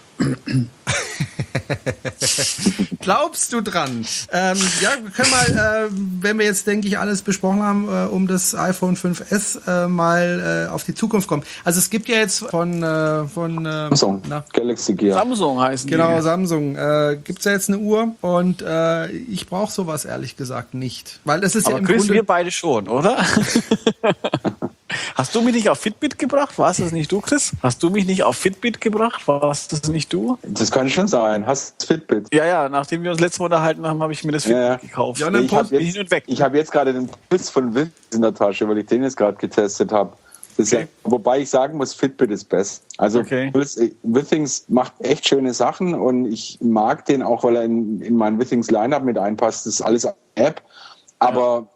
Glaubst du dran? Ja, wir können mal, wenn wir jetzt, denke ich, alles besprochen haben, um das iPhone 5S mal auf die Zukunft kommen. Also es gibt ja jetzt von Samsung, Galaxy Gear. Samsung heißen die. Genau, Samsung. Gibt es ja jetzt eine Uhr und ich brauche sowas ehrlich gesagt nicht. Weil es ist Aber ja im Chris, Grunde... wir beide schon, oder? Hast du mich nicht auf Fitbit gebracht? Warst das nicht du, Chris? Hast du mich nicht auf Fitbit gebracht? Warst das nicht du? Das kann schon sein. Hast du Fitbit? Ja, nachdem wir uns letztes Mal unterhalten haben, habe ich mir das Fitbit gekauft. Ja, dann ich habe jetzt gerade den Puls von Withings in der Tasche, weil ich den jetzt gerade getestet habe. Okay. Wobei ich sagen muss, Fitbit ist best. Also Withings macht echt schöne Sachen und ich mag den auch, weil er in mein Withings Lineup mit einpasst. Das ist alles eine App, aber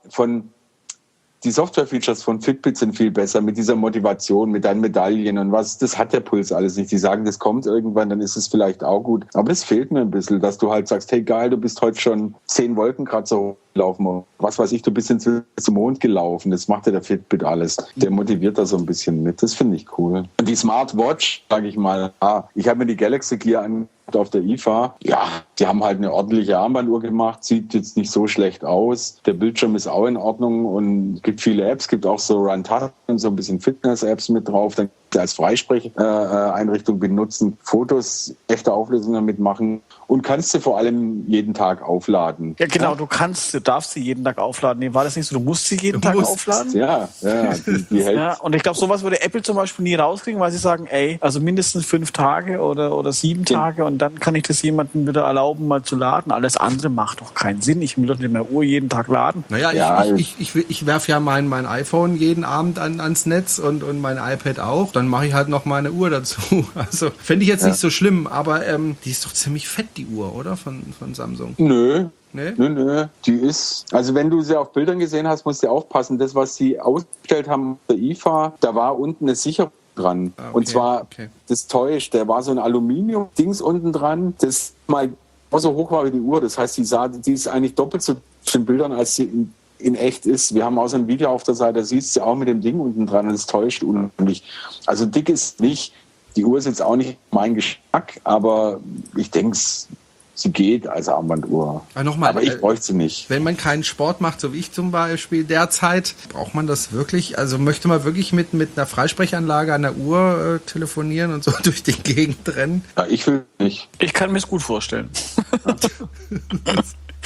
die Software-Features von Fitbit sind viel besser mit dieser Motivation, mit deinen Medaillen und was. Das hat der Puls alles nicht. Die sagen, das kommt irgendwann, dann ist es vielleicht auch gut. Aber es fehlt mir ein bisschen, dass du halt sagst, hey geil, du bist heute schon 10 Wolkenkratzer hochgelaufen. Was weiß ich, du bist zum Mond gelaufen. Das macht ja der Fitbit alles. Der motiviert da so ein bisschen mit. Das finde ich cool. Und die Smartwatch, sage ich mal, ich habe mir die Galaxy Gear auf der IFA. Ja, die haben halt eine ordentliche Armbanduhr gemacht, sieht jetzt nicht so schlecht aus. Der Bildschirm ist auch in Ordnung und es gibt viele Apps, gibt auch so Runtastic und so ein bisschen Fitness-Apps mit drauf. Dann als Freisprecheinrichtung benutzen, Fotos, echte Auflösungen damit machen und kannst du vor allem jeden Tag aufladen. Ja, genau, du darfst sie jeden Tag aufladen. Nee, war das nicht so, du musst sie jeden Tag aufladen? Ja, die hält. Ja, und ich glaube, sowas würde Apple zum Beispiel nie rauskriegen, weil sie sagen, also mindestens 5 Tage oder 7 Tage und dann kann ich das jemandem wieder erlauben, mal zu laden. Alles andere macht doch keinen Sinn. Ich will doch nicht mehr Uhr jeden Tag laden. Naja, ich werfe ja mein iPhone jeden Abend ans Netz und mein iPad auch. Dann mache ich halt noch meine Uhr dazu. Also fände ich jetzt nicht so schlimm, aber die ist doch ziemlich fett, die Uhr, oder? Von Samsung. Nö. Die ist, also wenn du sie auf Bildern gesehen hast, musst du aufpassen. Das, was sie ausgestellt haben auf der IFA, da war unten eine Sicherung dran. Okay, und zwar, das täuscht, da war so ein Aluminium-Dings unten dran, das mal so hoch war wie die Uhr. Das heißt, die ist eigentlich doppelt so auf den Bildern, als sie in echt ist. Wir haben auch so ein Video auf der Seite, da siehst du auch mit dem Ding unten dran und es täuscht unheimlich. Also dick ist nicht, die Uhr ist jetzt auch nicht mein Geschmack, aber ich denke, sie geht als Armbanduhr. Aber ich bräuchte sie nicht. Wenn man keinen Sport macht, so wie ich zum Beispiel derzeit, braucht man das wirklich? Also möchte man wirklich mit einer Freisprechanlage an der Uhr telefonieren und so durch die Gegend rennen? Ja, ich will nicht. Ich kann mir es gut vorstellen.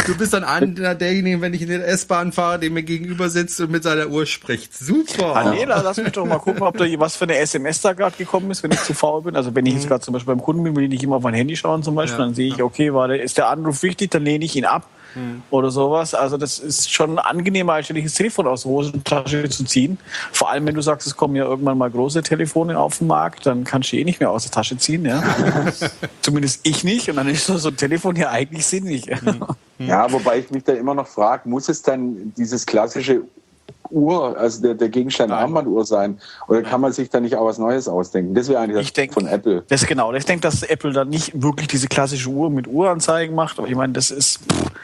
Du bist dann einer derjenigen, wenn ich in der S-Bahn fahre, der mir gegenüber sitzt und mit seiner Uhr spricht. Super! Lass mich doch mal gucken, ob da was für eine SMS da gerade gekommen ist, wenn ich zu faul bin. Also wenn ich jetzt gerade zum Beispiel beim Kunden bin, will ich nicht immer auf mein Handy schauen zum Beispiel, dann sehe ich, okay, ist der Anruf wichtig, dann lehne ich ihn ab. Oder sowas. Also das ist schon angenehmer, als ständig das Telefon aus der Hosentasche zu ziehen. Vor allem, wenn du sagst, es kommen ja irgendwann mal große Telefone auf den Markt, dann kannst du nicht mehr aus der Tasche ziehen. Ja? Zumindest ich nicht. Und dann ist so ein Telefon ja eigentlich sinnig. Ja, wobei ich mich da immer noch frage, muss es dann dieses klassische Uhr, also der Gegenstand Armbanduhr sein? Oder kann man sich da nicht auch was Neues ausdenken? Das wäre eigentlich von Apple. Ich denke, dass Apple da nicht wirklich diese klassische Uhr mit Uhranzeigen macht. Aber ich meine, das ist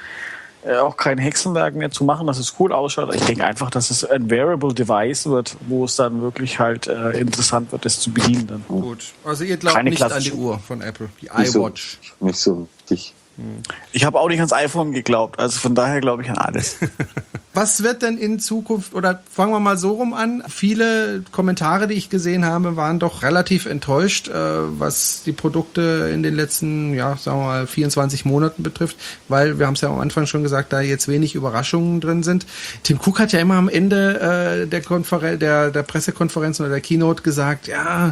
auch kein Hexenwerk mehr zu machen, dass es cool ausschaut. Ich denke einfach, dass es ein Wearable Device wird, wo es dann wirklich halt interessant wird, das zu bedienen. Dann. Gut, also ihr glaubt nicht an die Uhr von Apple, die iWatch. Nicht so richtig. Ich habe auch nicht ans iPhone geglaubt, also von daher glaube ich an alles. Was wird denn in Zukunft, oder fangen wir mal so rum an, viele Kommentare, die ich gesehen habe, waren doch relativ enttäuscht, was die Produkte in den letzten, sagen wir mal, 24 Monaten betrifft, weil, wir haben es ja am Anfang schon gesagt, da jetzt wenig Überraschungen drin sind. Tim Cook hat ja immer am Ende der Pressekonferenz oder der Keynote gesagt,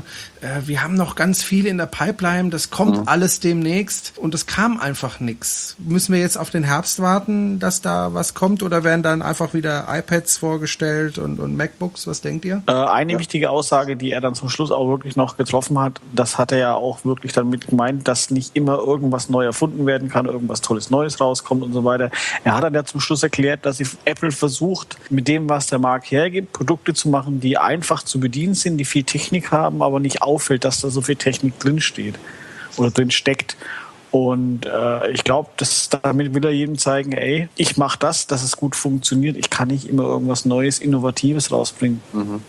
wir haben noch ganz viel in der Pipeline, das kommt alles demnächst, und es kam einfach nichts. Müssen wir jetzt auf den Herbst warten, dass da was kommt, oder werden dann einfach wieder iPads vorgestellt und MacBooks? Was denkt ihr? Eine wichtige Aussage, die er dann zum Schluss auch wirklich noch getroffen hat, das hat er ja auch wirklich dann mit gemeint, dass nicht immer irgendwas neu erfunden werden kann, irgendwas Tolles Neues rauskommt und so weiter. Er hat dann ja zum Schluss erklärt, dass Apple versucht, mit dem, was der Markt hergibt, Produkte zu machen, die einfach zu bedienen sind, die viel Technik haben, aber nicht auffällt, dass da so viel Technik drinsteht oder drin steckt. Und ich glaube, damit will er jedem zeigen, ich mache das, dass es gut funktioniert. Ich kann nicht immer irgendwas Neues, Innovatives rausbringen.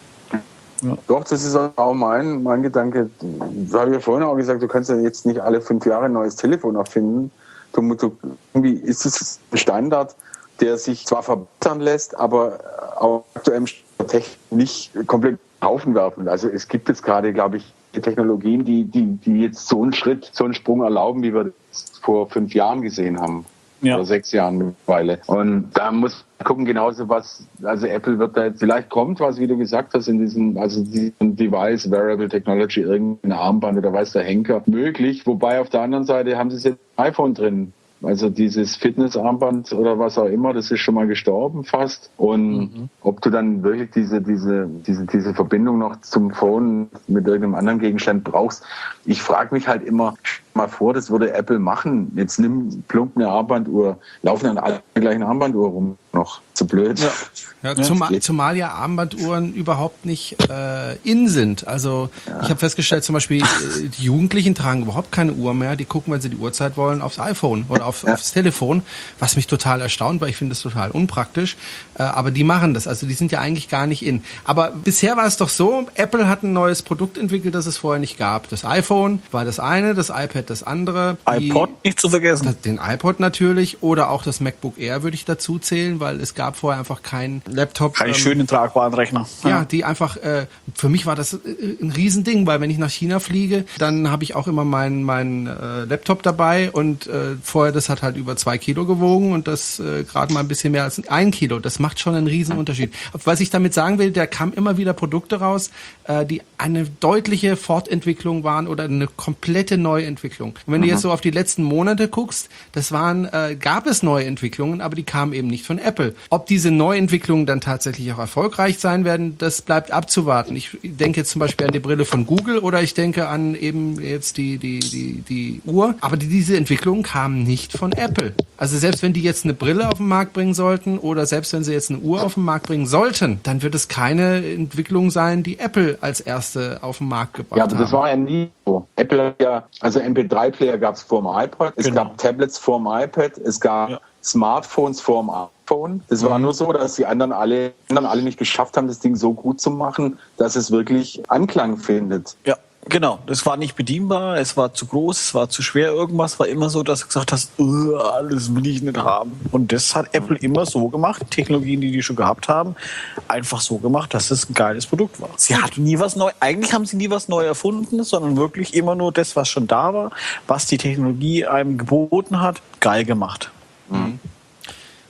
Ja. Doch, das ist auch mein Gedanke. Das habe ich ja vorhin auch gesagt, du kannst ja jetzt nicht alle 5 Jahre ein neues Telefon erfinden. Irgendwie ist es ein Standard, der sich zwar verbessern lässt, aber auch aktuell Technik nicht komplett Haufen werfen. Also es gibt jetzt gerade, glaube ich, Technologien, die jetzt so einen Sprung erlauben, wie wir das vor 5 Jahren gesehen haben. Ja. Oder 6 Jahren mittlerweile. Und da muss man gucken, genauso also Apple wird da jetzt, vielleicht kommt was, wie du gesagt hast, in diesem Device, Wearable Technology, irgendein Armband oder weiß der Henker, möglich. Wobei auf der anderen Seite haben sie jetzt ein iPhone drin. Also dieses Fitnessarmband oder was auch immer, das ist schon mal gestorben fast. Und ob du dann wirklich diese Verbindung noch zum Phone mit irgendeinem anderen Gegenstand brauchst, ich frage mich halt immer mal vor, das würde Apple machen. Jetzt nimm plump eine Armbanduhr, laufen dann alle gleich eine Armbanduhr rum noch. Zu blöd. Ja, zumal ja Armbanduhren überhaupt nicht in sind. Also ich habe festgestellt, zum Beispiel die Jugendlichen tragen überhaupt keine Uhr mehr. Die gucken, wenn sie die Uhrzeit wollen, aufs iPhone oder aufs Telefon, was mich total erstaunt, weil ich finde das total unpraktisch. Aber die machen das. Also die sind ja eigentlich gar nicht in. Aber bisher war es doch so, Apple hat ein neues Produkt entwickelt, das es vorher nicht gab. Das iPhone war das eine, das iPad das andere. iPod nicht zu vergessen. Den iPod natürlich oder auch das MacBook Air würde ich dazu zählen, weil es gab vorher einfach keinen Laptop. Keinen schönen tragbaren Rechner. Ja, die einfach, für mich war das ein Riesending, weil wenn ich nach China fliege, dann habe ich auch immer meinen Laptop dabei und vorher, das hat halt über 2 Kilo gewogen und das gerade mal ein bisschen mehr als 1 Kilo. Das macht schon einen riesen Unterschied. Was ich damit sagen will, da kamen immer wieder Produkte raus, die eine deutliche Fortentwicklung waren oder eine komplette Neuentwicklung. Und wenn du jetzt so auf die letzten Monate guckst, gab es Neuentwicklungen, aber die kamen eben nicht von Apple. Ob diese Neuentwicklungen dann tatsächlich auch erfolgreich sein werden, das bleibt abzuwarten. Ich denke jetzt zum Beispiel an die Brille von Google oder ich denke an eben jetzt die Uhr. Aber diese Entwicklungen kamen nicht von Apple. Also selbst wenn die jetzt eine Brille auf den Markt bringen sollten oder selbst wenn sie jetzt eine Uhr auf den Markt bringen sollten, dann wird es keine Entwicklung sein, die Apple als erste auf den Markt gebracht hat. Ja, aber das war ja nie so. Apple hat ja, also MP3-Player gab es vor dem iPod, es gab Tablets vor dem iPad, es gab Smartphones vor dem iPhone. Es war nur so, dass die anderen alle nicht geschafft haben, das Ding so gut zu machen, dass es wirklich Anklang findet. Ja. Genau, das war nicht bedienbar, es war zu groß, es war zu schwer, irgendwas war immer so, dass du gesagt hast, das will ich nicht haben. Und das hat Apple immer so gemacht, Technologien, die schon gehabt haben, einfach so gemacht, dass es ein geiles Produkt war. Sie hatten nie was neu, eigentlich haben sie nie was neu erfunden, sondern wirklich immer nur das, was schon da war, was die Technologie einem geboten hat, geil gemacht.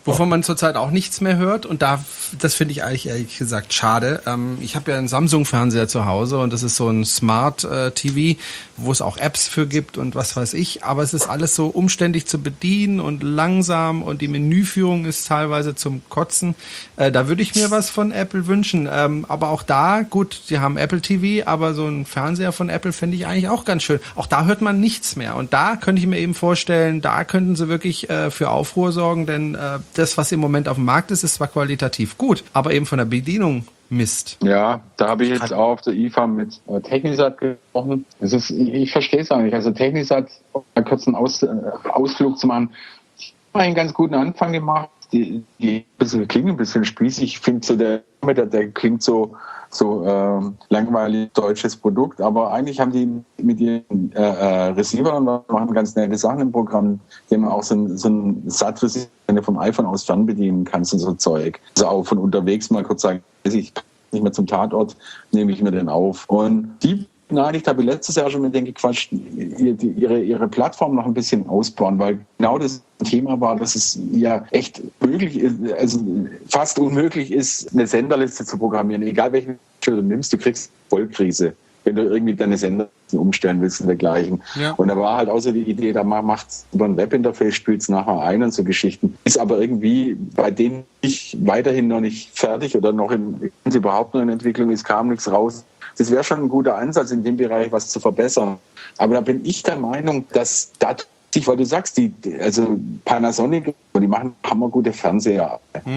Wovon man zurzeit auch nichts mehr hört und das finde ich eigentlich ehrlich gesagt schade. Ich habe ja einen Samsung-Fernseher zu Hause und das ist so ein Smart TV, wo es auch Apps für gibt und was weiß ich, aber es ist alles so umständlich zu bedienen und langsam und die Menüführung ist teilweise zum Kotzen. Da würde ich mir was von Apple wünschen, aber auch da, gut, sie haben Apple TV, aber so ein Fernseher von Apple finde ich eigentlich auch ganz schön. Auch da hört man nichts mehr und da könnte ich mir eben vorstellen, da könnten sie wirklich für Aufruhr sorgen, denn das, was im Moment auf dem Markt ist zwar qualitativ gut, aber eben von der Bedienung Mist. Ja, da habe ich jetzt auch auf der IFA mit Technisat gesprochen. Ich verstehe es auch nicht. Also Technisat, um einen kurzen Ausflug zu machen, haben einen ganz guten Anfang gemacht. Die klingen ein bisschen spießig. Ich finde so der klingt so langweilig deutsches Produkt, aber eigentlich haben die mit ihren Receivern machen ganz nette Sachen im Programm, die man auch so ein SAT-Receiver, den du vom iPhone aus fern bedienen kannst und so Zeug. Also auch von unterwegs mal kurz sagen, ich kann nicht mehr zum Tatort, nehme ich mir den auf. Und die ich habe letztes Jahr schon mit denen gequatscht, ihre Plattform noch ein bisschen ausbauen, weil genau das Thema war, dass es ja echt möglich ist, also fast unmöglich ist, eine Senderliste zu programmieren. Egal welchen du nimmst, du kriegst Vollkrise, wenn du irgendwie deine Senderlisten umstellen willst und dergleichen. Ja. Und da war halt auch so die Idee, da macht's über ein Webinterface, spielt's nachher ein und so Geschichten. Ist aber irgendwie bei denen ich weiterhin noch nicht fertig oder noch überhaupt noch in Entwicklung ist, kam nichts raus. Das wäre schon ein guter Ansatz, in dem Bereich was zu verbessern. Aber da bin ich der Meinung, dass weil du sagst, also Panasonic, die machen hammergute Fernseher.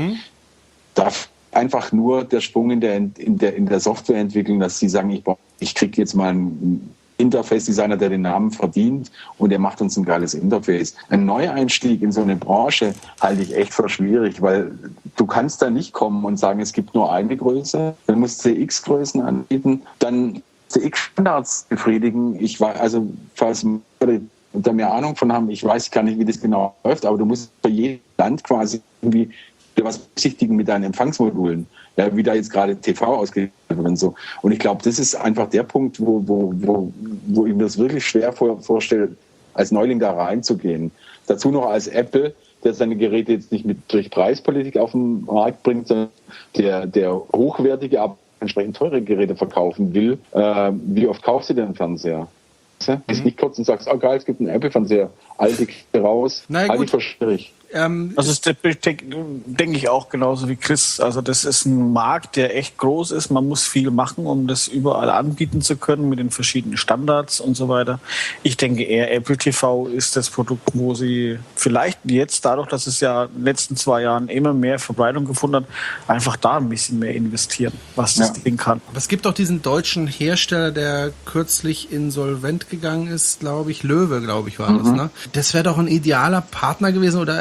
Da einfach nur der Sprung in der Softwareentwicklung, dass sie sagen, ich kriege jetzt mal einen Interface-Designer, der den Namen verdient und der macht uns ein geiles Interface. Ein Neueinstieg in so eine Branche halte ich echt für schwierig, weil du kannst da nicht kommen und sagen, es gibt nur eine Größe, dann musst du X-Größen anbieten, dann X-Standards befriedigen. Ich war, also falls da mehr Ahnung von haben, ich weiß gar nicht, wie das genau läuft, aber du musst für jedes Land quasi irgendwie was berücksichtigen mit deinen Empfangsmodulen, ja, wie da jetzt gerade TV ausgeliefert wird und so. Und ich glaube, das ist einfach der Punkt, wo ich mir das wirklich schwer vorstelle, als Neuling da reinzugehen. Dazu noch als Apple, der seine Geräte jetzt nicht durch Preispolitik auf den Markt bringt, sondern der hochwertige, aber entsprechend teure Geräte verkaufen will. Wie oft kaufst du denn einen Fernseher? Bist nicht kurz und sagst, oh geil, es gibt einen Apple-Fernseher, alte Kiste raus, halte ich für schwierig. Also das denke ich auch genauso wie Chris. Also das ist ein Markt, der echt groß ist. Man muss viel machen, um das überall anbieten zu können mit den verschiedenen Standards und so weiter. Ich denke eher, Apple TV ist das Produkt, wo sie vielleicht jetzt dadurch, dass es ja in den letzten 2 Jahren immer mehr Verbreitung gefunden hat, einfach da ein bisschen mehr investieren, was das Ding kann. Aber es gibt auch diesen deutschen Hersteller, der kürzlich insolvent gegangen ist, glaube ich, Löwe, glaube ich, war das. Ne? Das wäre doch ein idealer Partner gewesen oder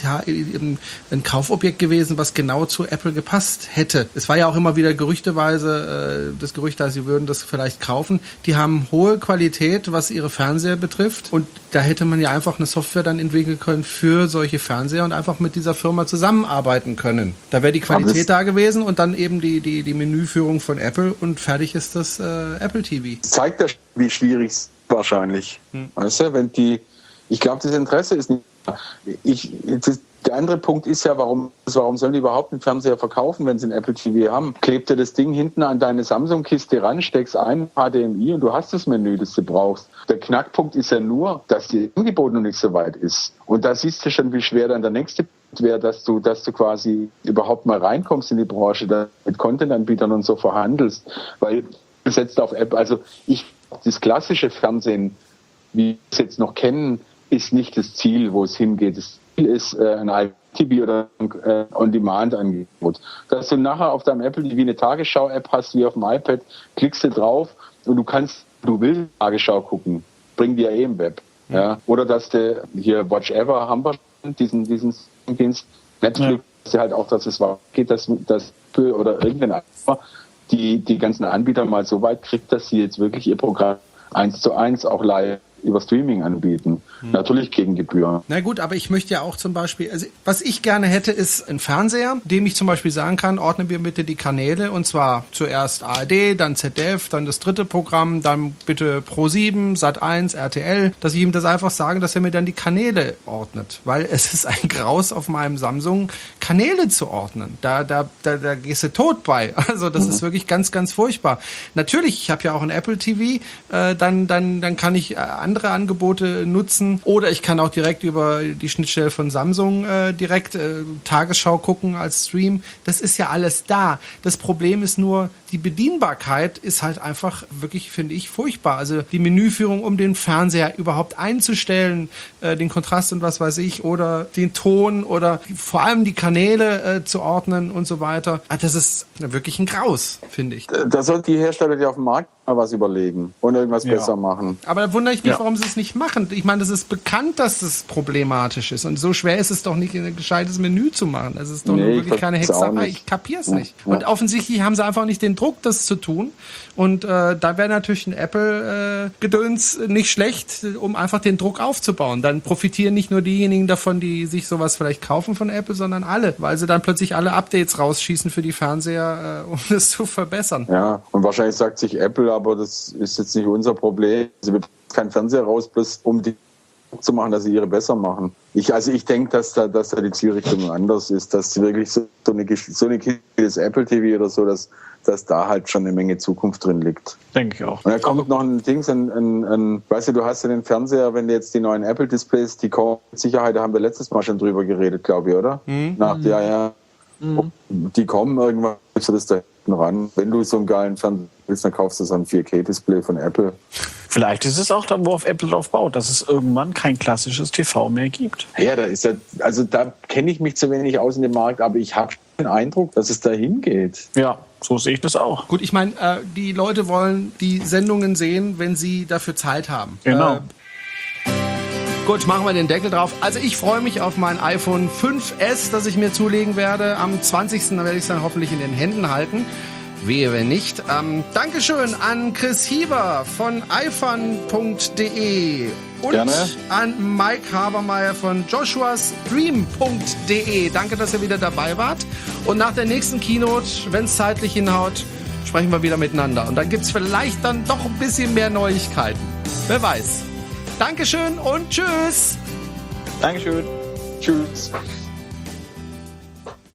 ein Kaufobjekt gewesen, was genau zu Apple gepasst hätte. Es war ja auch immer wieder gerüchteweise das Gerücht, dass sie würden das vielleicht kaufen. Die haben hohe Qualität, was ihre Fernseher betrifft und da hätte man ja einfach eine Software dann entwickeln können für solche Fernseher und einfach mit dieser Firma zusammenarbeiten können. Da wäre die Qualität da gewesen und dann eben die Menüführung von Apple und fertig ist das Apple TV. Das zeigt ja, wie schwierig es wahrscheinlich. Weißt du, ich glaube, das Interesse ist nicht. Der andere Punkt ist ja, warum sollen die überhaupt einen Fernseher verkaufen, wenn sie ein Apple TV haben? Klebt dir das Ding hinten an deine Samsung-Kiste ran, steckst ein, HDMI und du hast das Menü, das du brauchst. Der Knackpunkt ist ja nur, dass die Angebot noch nicht so weit ist. Und da siehst du schon, wie schwer dann der nächste Punkt wäre, dass du quasi überhaupt mal reinkommst in die Branche, da mit Content-Anbietern und so verhandelst. Weil du setzt auf App, also das klassische Fernsehen, wie wir es jetzt noch kennen, ist nicht das Ziel, wo es hingeht. Das Ziel ist ein iTV oder ein On-Demand-Angebot. Dass du nachher auf deinem Apple TV eine Tagesschau-App hast, wie auf dem iPad, klickst du drauf und du willst Tagesschau gucken, bring dir im Web. Ja. Oder dass du hier Watch Ever haben wir diesen Dienst, Netflix, halt auch, dass es geht, dass Apple oder irgendein anderer die ganzen Anbieter mal so weit kriegt, dass sie jetzt wirklich ihr Programm 1:1 auch live über Streaming anbieten. Natürlich gegen Gebühr. Na gut, aber ich möchte ja auch zum Beispiel, also was ich gerne hätte, ist ein Fernseher, dem ich zum Beispiel sagen kann, ordnen wir bitte die Kanäle, und zwar zuerst ARD, dann ZDF, dann das dritte Programm, dann bitte Pro7, Sat1, RTL, dass ich ihm das einfach sage, dass er mir dann die Kanäle ordnet, weil es ist ein Graus auf meinem Samsung, Kanäle zu ordnen. Da gehst du tot bei. Also das ist wirklich ganz, ganz furchtbar. Natürlich, ich habe ja auch ein Apple TV, dann kann ich andere Angebote nutzen, oder ich kann auch direkt über die Schnittstelle von Samsung direkt Tagesschau gucken als Stream. Das ist ja alles da. Das Problem ist nur, die Bedienbarkeit ist halt einfach wirklich, finde ich, furchtbar. Also die Menüführung, um den Fernseher überhaupt einzustellen, den Kontrast und was weiß ich, oder den Ton oder vor allem die Kanäle zu ordnen und so weiter. Das ist wirklich ein Graus, finde ich. Da sollten die Hersteller, die auf dem Markt mal was überlegen und irgendwas besser machen. Aber da wundere ich mich, warum sie es nicht machen. Ich meine, das ist bekannt, dass das problematisch ist. Und so schwer ist es doch nicht, ein gescheites Menü zu machen. Das ist doch nur wirklich keine Hexerei. Ich kapier's nicht. Ja. Und offensichtlich haben sie einfach nicht den Druck, das zu tun. Und da wäre natürlich ein Apple-Gedöns nicht schlecht, um einfach den Druck aufzubauen. Dann profitieren nicht nur diejenigen davon, die sich sowas vielleicht kaufen von Apple, sondern alle, weil sie dann plötzlich alle Updates rausschießen für die Fernseher, um das zu verbessern. Ja, und wahrscheinlich sagt sich Apple, aber das ist jetzt nicht unser Problem. Sie wird keinen Fernseher raus, bloß um die zu machen, dass sie ihre besser machen. Ich denke, dass da die Zielrichtung anders ist, dass wirklich so eine Kiste wie das Apple TV oder so, dass da halt schon eine Menge Zukunft drin liegt. Denke ich auch. Und da kommt noch ein Ding, weißt du hast ja den Fernseher, wenn du jetzt die neuen Apple-Displays, die kommen mit Sicherheit, da haben wir letztes Mal schon drüber geredet, glaube ich, oder? Die kommen irgendwann, so das da hinten ran. Wenn du so einen geilen Fernseher willst, dann kaufst du so ein 4K-Display von Apple. Vielleicht ist es auch dann, worauf Apple drauf baut, dass es irgendwann kein klassisches TV mehr gibt. Ja, da kenne ich mich zu wenig aus in dem Markt, aber ich habe den Eindruck, dass es dahin geht. Ja, so sehe ich das auch. Gut, ich meine, die Leute wollen die Sendungen sehen, wenn sie dafür Zeit haben. Genau. Gut, machen wir den Deckel drauf. Also ich freue mich auf mein iPhone 5S, das ich mir zulegen werde. Am 20. werde ich es dann hoffentlich in den Händen halten. Wehe, wenn nicht. Dankeschön an Chris Hieber von iPhone.de und Gerne. an Mike Habermeier von joshuastream.de. Danke, dass ihr wieder dabei wart. Und nach der nächsten Keynote, wenn es zeitlich hinhaut, sprechen wir wieder miteinander. Und dann gibt es vielleicht dann doch ein bisschen mehr Neuigkeiten. Wer weiß. Dankeschön und tschüss. Dankeschön. Tschüss.